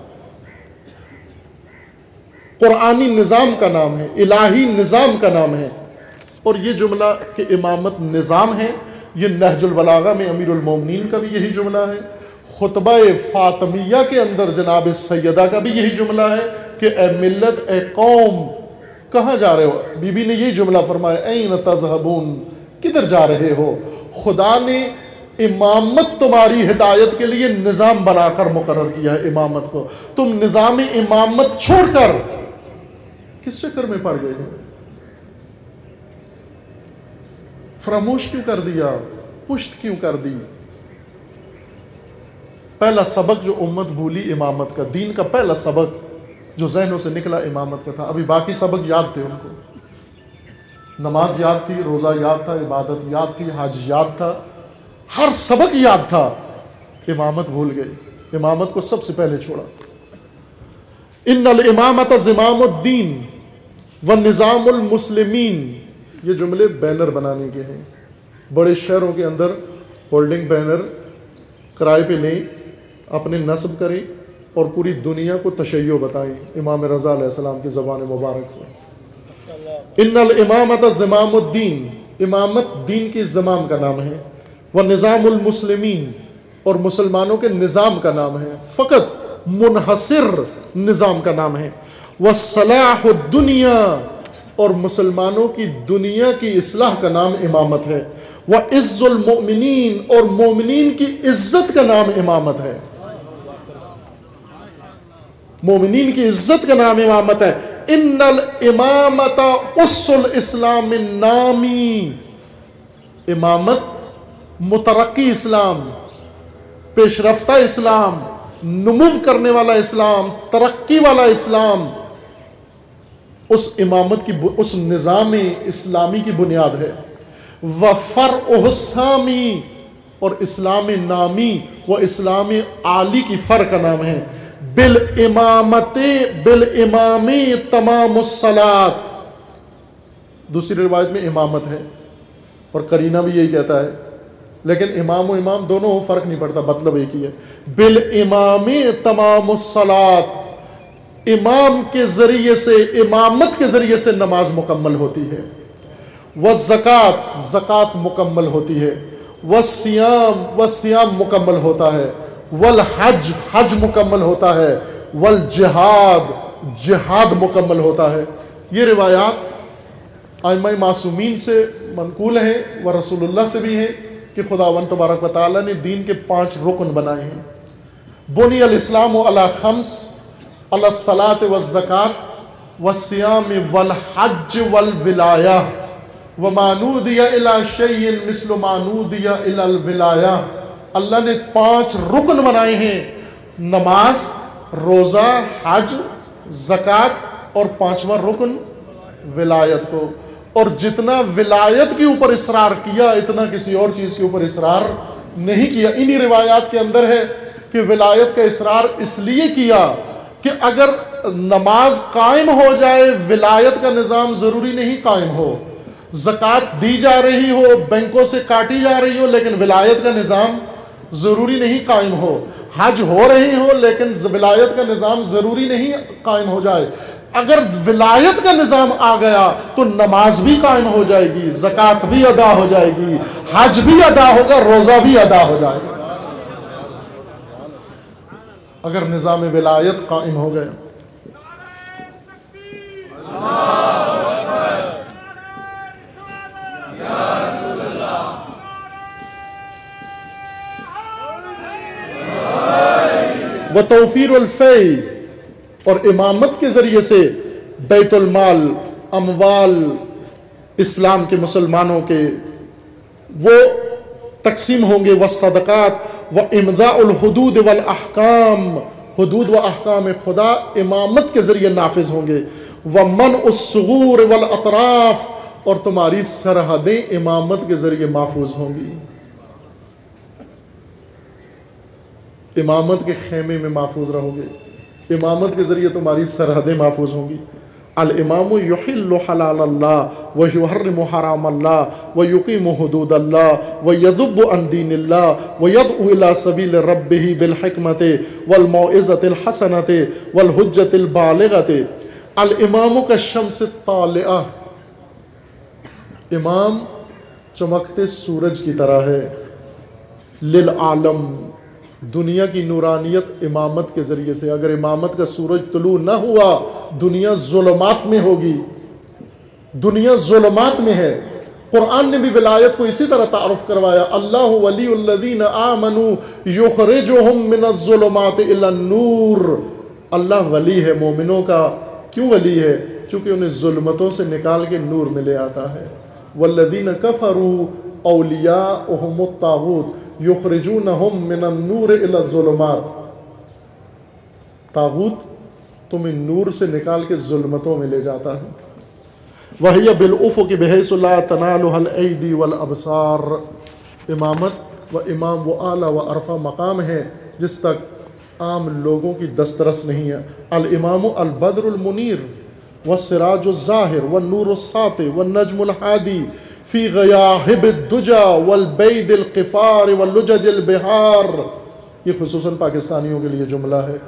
[SPEAKER 1] قرآنی نظام کا نام ہے، الہی نظام کا نام ہے۔ اور یہ جملہ کہ امامت نظام ہے، یہ نہج البلاغہ میں امیر المومنین کا بھی یہی جملہ ہے، خطبہ فاطمیہ کے اندر جناب سیدہ کا بھی یہی جملہ ہے کہ اے ملت، اے قوم، کہاں جا رہے ہو؟ بی بی نے یہی جملہ فرمایا، این تذہبون، کدھر جا رہے ہو؟ خدا نے امامت تمہاری ہدایت کے لیے نظام بنا کر مقرر کیا ہے امامت کو، تم نظام امامت چھوڑ کر کس چکر میں پڑ گئے ہو؟ فراموش کیوں کر دیا؟ پشت کیوں کر دی؟ پہلا سبق جو امت بھولی امامت کا، دین کا پہلا سبق جو ذہنوں سے نکلا امامت کا تھا۔ ابھی باقی سبق یاد تھے ان کو، نماز یاد تھی، روزہ یاد تھا، عبادت یاد تھی، حج یاد تھا، ہر سبق یاد تھا، امامت بھول گئی، امامت کو سب سے پہلے چھوڑا۔ ان الامامۃ زمام الدین ونظام المسلمین، یہ جملے بینر بنانے کے ہیں، بڑے شہروں کے اندر ہولڈنگ بینر کرائے پہ لیں، اپنے نصب کریں اور پوری دنیا کو تشیع بتائیں امام رضا علیہ السلام کی زبان مبارک سے۔ ان الامامۃ زمام الدین، امامت دین کی زمام کا نام ہے، ونظام المسلمین، اور مسلمانوں کے نظام کا نام ہے، فقط منحصر نظام کا نام ہے، وصلاح الدنیا، اور مسلمانوں کی دنیا کی اصلاح کا نام امامت ہے، وعز المؤمنین، اور مومنین کی عزت کا نام امامت ہے، مومنین کی عزت کا نام امامت ہے۔ ان الامامۃ اس الاسلام النامی، امامت مترقی اسلام، پیش رفتہ اسلام، نمو کرنے والا اسلام، ترقی والا اسلام، اس امامت کی، اس نظام اسلامی کی بنیاد ہے۔ وفرعہ السامی، اور اسلام نامی و اسلام عالی کی فرع کا نام ہے، بالامامت، بالامام تمام الصلاۃ، دوسری روایت میں امامت ہے اور قرینہ بھی یہی کہتا ہے، لیکن امام و امام دونوں فرق نہیں پڑتا، مطلب ایک ہی ہے، بالامام تمام الصلاۃ، امام کے ذریعے سے، امامت کے ذریعے سے نماز مکمل ہوتی ہے، والزکوٰۃ، زکوٰۃ مکمل ہوتی ہے، والصیام، والصیام مکمل ہوتا ہے، والحج، حج مکمل ہوتا ہے، والجہاد، جہاد مکمل ہوتا ہے۔ یہ روایات ائمہ معصومین سے منقول ہیں و رسول اللہ سے بھی ہیں کہ خداوند تبارک و تعالیٰ نے دین کے 5 رکن بنائے ہیں۔ بنی الاسلام علی 5، علی الصلاۃ والزکوٰۃ والصیام والحج والولایہ، وما نودی الی شیء مثل ما نودی الی الولایہ، اللہ نے 5 رکن بنائے ہیں، نماز، روزہ، حج، زکوٰۃ، اور 5واں رکن ولایت کو، اور جتنا ولایت کے اوپر اصرار کیا اتنا کسی اور چیز کے اوپر اصرار نہیں کیا۔ انہی روایات کے اندر ہے کہ ولایت کا اصرار اس لیے کیا کہ اگر نماز قائم ہو جائے، ولایت کا نظام ضروری نہیں قائم ہو، زکوٰۃ دی جا رہی ہو، بینکوں سے کاٹی جا رہی ہو، لیکن ولایت کا نظام ضروری نہیں قائم ہو، حج ہو رہی ہو لیکن ولایت کا نظام ضروری نہیں قائم ہو جائے، اگر ولایت کا نظام آ گیا تو نماز بھی قائم ہو جائے گی، زکوٰۃ بھی ادا ہو جائے گی، حج بھی ادا ہوگا، روزہ بھی ادا ہو جائے گا، اگر نظام ولایت قائم ہو گیا۔ وتوفیر الفیء، اور امامت کے ذریعے سے بیت المال، اموال اسلام کے مسلمانوں کے وہ تقسیم ہوں گے، والصدقات وامضاء الحدود والاحکام، حدود و احکام خدا امامت کے ذریعے نافذ ہوں گے، ومنع الثغور والاطراف، اور تمہاری سرحدیں امامت کے ذریعے محفوظ ہوں گی، امامت کے خیمے میں محفوظ رہو گے، امامت کے ذریعے تمہاری سرحدیں محفوظ ہوں گی۔ الامام یحل حلال اللہ ویحرم حرام اللہ ویقیم حدود اللہ ویذب عن دین اللہ ویدعو الی سبیل ربہ بالحکمت والموعظۃ الحسنۃ والحجۃ البالغۃ۔ الامام کالشمس الطالعہ، امام چمکتے سورج کی طرح ہے، للعالم، دنیا کی نورانیت امامت کے ذریعے سے، اگر امامت کا سورج طلوع نہ ہوا دنیا ظلمات میں ہوگی، دنیا ظلمات میں ہے، قرآن نے بھی ولایت کو اسی طرح تعارف کروایا، اللہ ولی الذین آمنوا یخرجہم من الظلمات الی النور۔ اللہ ولی ہے مومنوں کا، کیوں ولی ہے؟ چونکہ انہیں ظلمتوں سے نکال کے نور میں لے آتا ہے۔ والذین کفروا اولیاؤہم الطاغوت یخرجونہم من النور الی الظلمات۔ طاغوت تمہیں نور سے نکال کے ظلمتوں میں لے جاتا ہے۔ وَهِيَ بِالْأُفُقِ بِحَيْثُ لَا تَنَالُهَا الْأَيْدِي وَالْأَبْصَارُ۔ امامت و امام وہ اعلیٰ و عرفہ مقام ہے جس تک عام لوگوں کی دسترس نہیں ہے۔ الامام البدر المنیر والسراج الظاہر والنور الساطع والنجم الحادی فی غیاہب الدجا والبید القفار واللجج البحار۔ یہ خصوصاً پاکستانیوں کے لیے جملہ ہے۔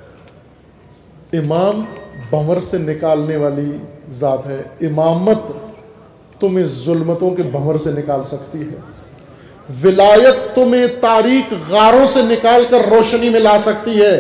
[SPEAKER 1] امام بھنور سے نکالنے والی ذات ہے۔ امامت تمہیں ظلمتوں کے بھنور سے نکال سکتی ہے۔ ولایت تمہیں تاریک غاروں سے نکال کر روشنی میں لا سکتی ہے۔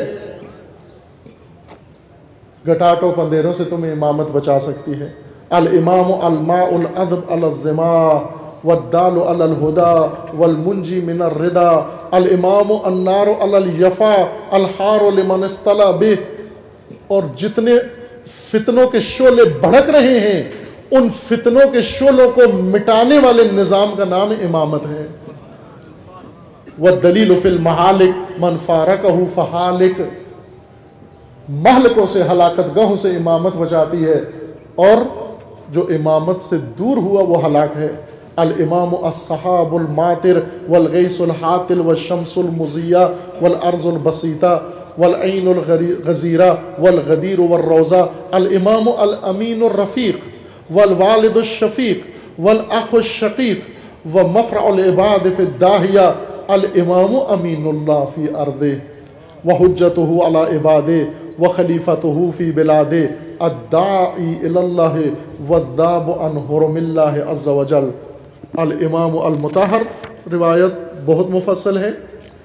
[SPEAKER 1] گٹاٹو پندھیروں سے تمہیں امامت بچا سکتی ہے۔ الامام الماء العذب علی الظما والدال علی الہدى والمنجی من الردى۔ الامام النار علی الیفا الحار لمن اصطلع بہ۔ اور جتنے فتنوں کے شعلے بھڑک رہے ہیں ان فتنوں کے شعلوں کو مٹانے والے نظام کا نام امامت ہے۔ وَالدَّلِيلُ فِي الْمَحَالِكِ مَنْ فَارَقَهُ فَحَالِكَ۔ مہلکوں سے، ہلاکت گاہوں سے امامت بچاتی ہے، اور جو امامت سے دور ہوا وہ ہلاک ہے۔ الامام الصحاب الماطر والغیث الحاطل والشمس المضیہ والارض البسیطہ والعین الغزیرہ والغدیر والروضہ۔ الامام الامین الرفیق والوالد الشفیق والاخ الشقیق ومفرع العباد فی الداہیہ۔ الامام امین اللہ فی ارضہ وحجتہ علی عبادہ وخلیفتہ فی بلادہ الداعی الی اللہ والذاب عن حرم اللہ عز وجل۔ الامام المطہر، روایت بہت مفصل ہے،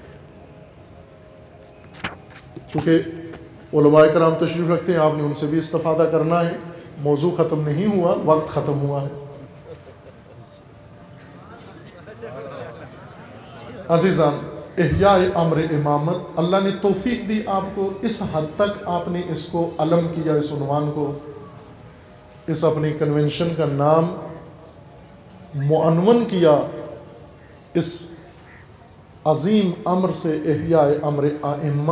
[SPEAKER 1] چونکہ علماء کرام تشریف رکھتے ہیں، آپ نے ان سے بھی استفادہ کرنا ہے۔ موضوع ختم نہیں ہوا، وقت ختم ہوا ہے۔ عزیزان، احیاء امر امامت، اللہ نے توفیق دی آپ کو، اس حد تک آپ نے اس کو علم کیا، اس عنوان کو، اس اپنی کنونشن کا نام معنون کیا اس عظیم امر سے، احیاء امر ائمہ۔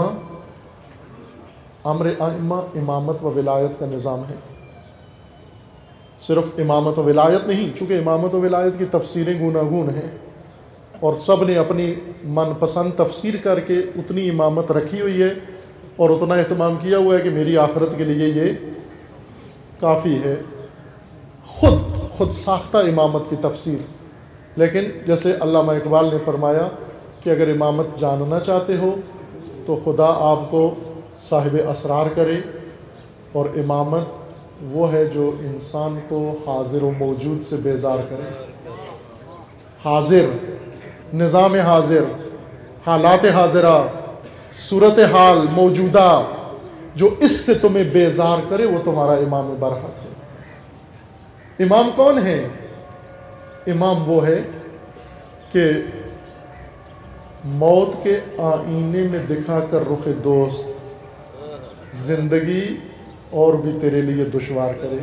[SPEAKER 1] امر ائمہ امامت و ولایت کا نظام ہے۔ صرف امامت و ولایت نہیں، چونکہ امامت و ولایت کی تفسیریں گوناگون ہیں، اور سب نے اپنی من پسند تفسیر کر کے اتنی امامت رکھی ہوئی ہے اور اتنا اہتمام کیا ہوا ہے کہ میری آخرت کے لیے یہ کافی ہے، خود ساختہ امامت کی تفسیر۔ لیکن جیسے علامہ اقبال نے فرمایا کہ اگر امامت جاننا چاہتے ہو تو خدا آپ کو صاحب اسرار کرے، اور امامت وہ ہے جو انسان کو حاضر و موجود سے بیزار کرے۔ حاضر، نظام حاضر، حالات حاضرہ، صورتحال موجودہ، جو اس سے تمہیں بیزار کرے وہ تمہارا امام برحق ہے۔ امام کون ہے؟ امام وہ ہے کہ موت کے آئینے میں دکھا کر رخ دوست زندگی اور بھی تیرے لیے دشوار کرے،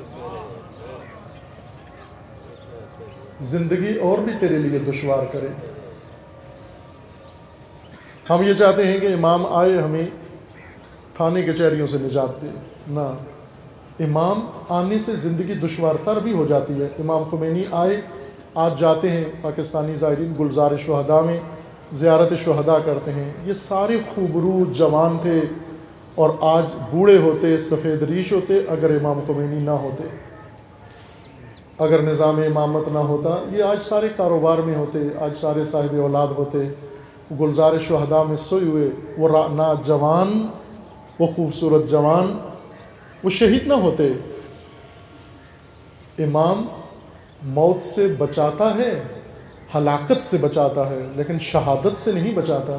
[SPEAKER 1] زندگی اور بھی تیرے لیے دشوار کرے۔ ہم یہ چاہتے ہیں کہ امام آئے ہمیں تھانے کچہریوں سے نجات دے، نہ، امام آنے سے زندگی دشوار تر بھی ہو جاتی ہے۔ امام خمینی آئے، آج جاتے ہیں پاکستانی زائرین گلزار شہداء میں زیارت شہداء کرتے ہیں، یہ سارے خوبرو جوان تھے، اور آج بوڑھے ہوتے، سفید ریش ہوتے اگر امام خمینی نہ ہوتے، اگر نظام امامت نہ ہوتا، یہ آج سارے کاروبار میں ہوتے، آج سارے صاحب اولاد ہوتے۔ گلزار شہداء میں سوئے ہوئے وہ رعنا جوان، وہ خوبصورت جوان، وہ شہید نہ ہوتے۔ امام موت سے بچاتا ہے، ہلاکت سے بچاتا ہے، لیکن شہادت سے نہیں بچاتا۔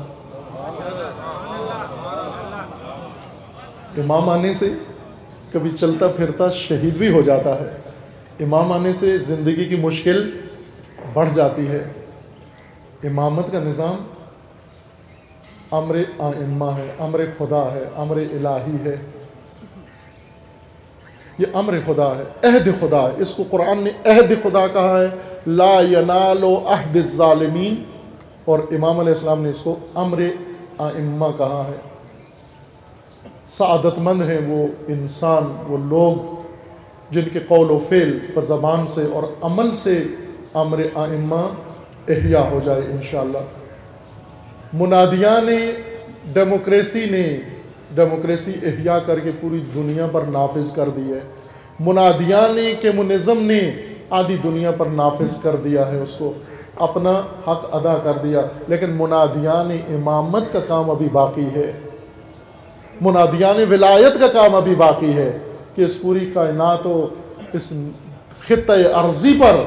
[SPEAKER 1] امام آنے سے کبھی چلتا پھرتا شہید بھی ہو جاتا ہے، امام آنے سے زندگی کی مشکل بڑھ جاتی ہے۔ امامت کا نظام امر ائمہ ہے، امر خدا ہے، امر الہی ہے، یہ امر خدا ہے، عہد خدا ہے۔ اس کو قرآن نے عہد خدا کہا ہے، لا ینال عہد الظالمین، اور امام علیہ السلام نے اس کو امر ائمہ کہا ہے۔ سعادت مند ہیں وہ انسان، وہ لوگ جن کے قول و فعل و زبان سے اور عمل سے امر ائمہ احیا ہو جائے انشاءاللہ۔ منادیان ڈیموکریسی نے ڈیموکریسی احیا کر کے پوری دنیا پر نافذ کر دی ہے۔ منادیان کمیونزم نے آدھی دنیا پر نافذ کر دیا ہے، اس کو اپنا حق ادا کر دیا، لیکن منادیان امامت کا کام ابھی باقی ہے، منادیان ولایت کا کام ابھی باقی ہے کہ اس پوری کائنات و اس خطۂ ارضی پر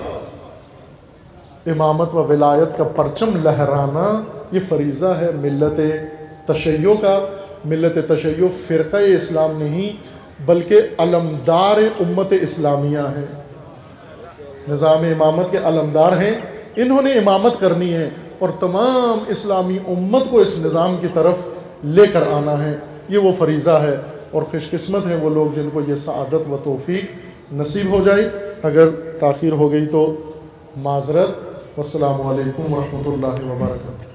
[SPEAKER 1] امامت و ولایت کا پرچم لہرانا یہ فریضہ ہے ملت تشیع کا۔ ملت تشیع فرقہ اسلام نہیں بلکہ علمدار امت اسلامیہ ہے، نظام امامت کے علمدار ہیں، انہوں نے امامت کرنی ہے اور تمام اسلامی امت کو اس نظام کی طرف لے کر آنا ہے، یہ وہ فریضہ ہے۔ اور خوش قسمت ہیں وہ لوگ جن کو یہ سعادت و توفیق نصیب ہو جائے۔ اگر تاخیر ہو گئی تو معذرت۔ والسلام علیکم ورحمۃ اللہ وبرکاتہ۔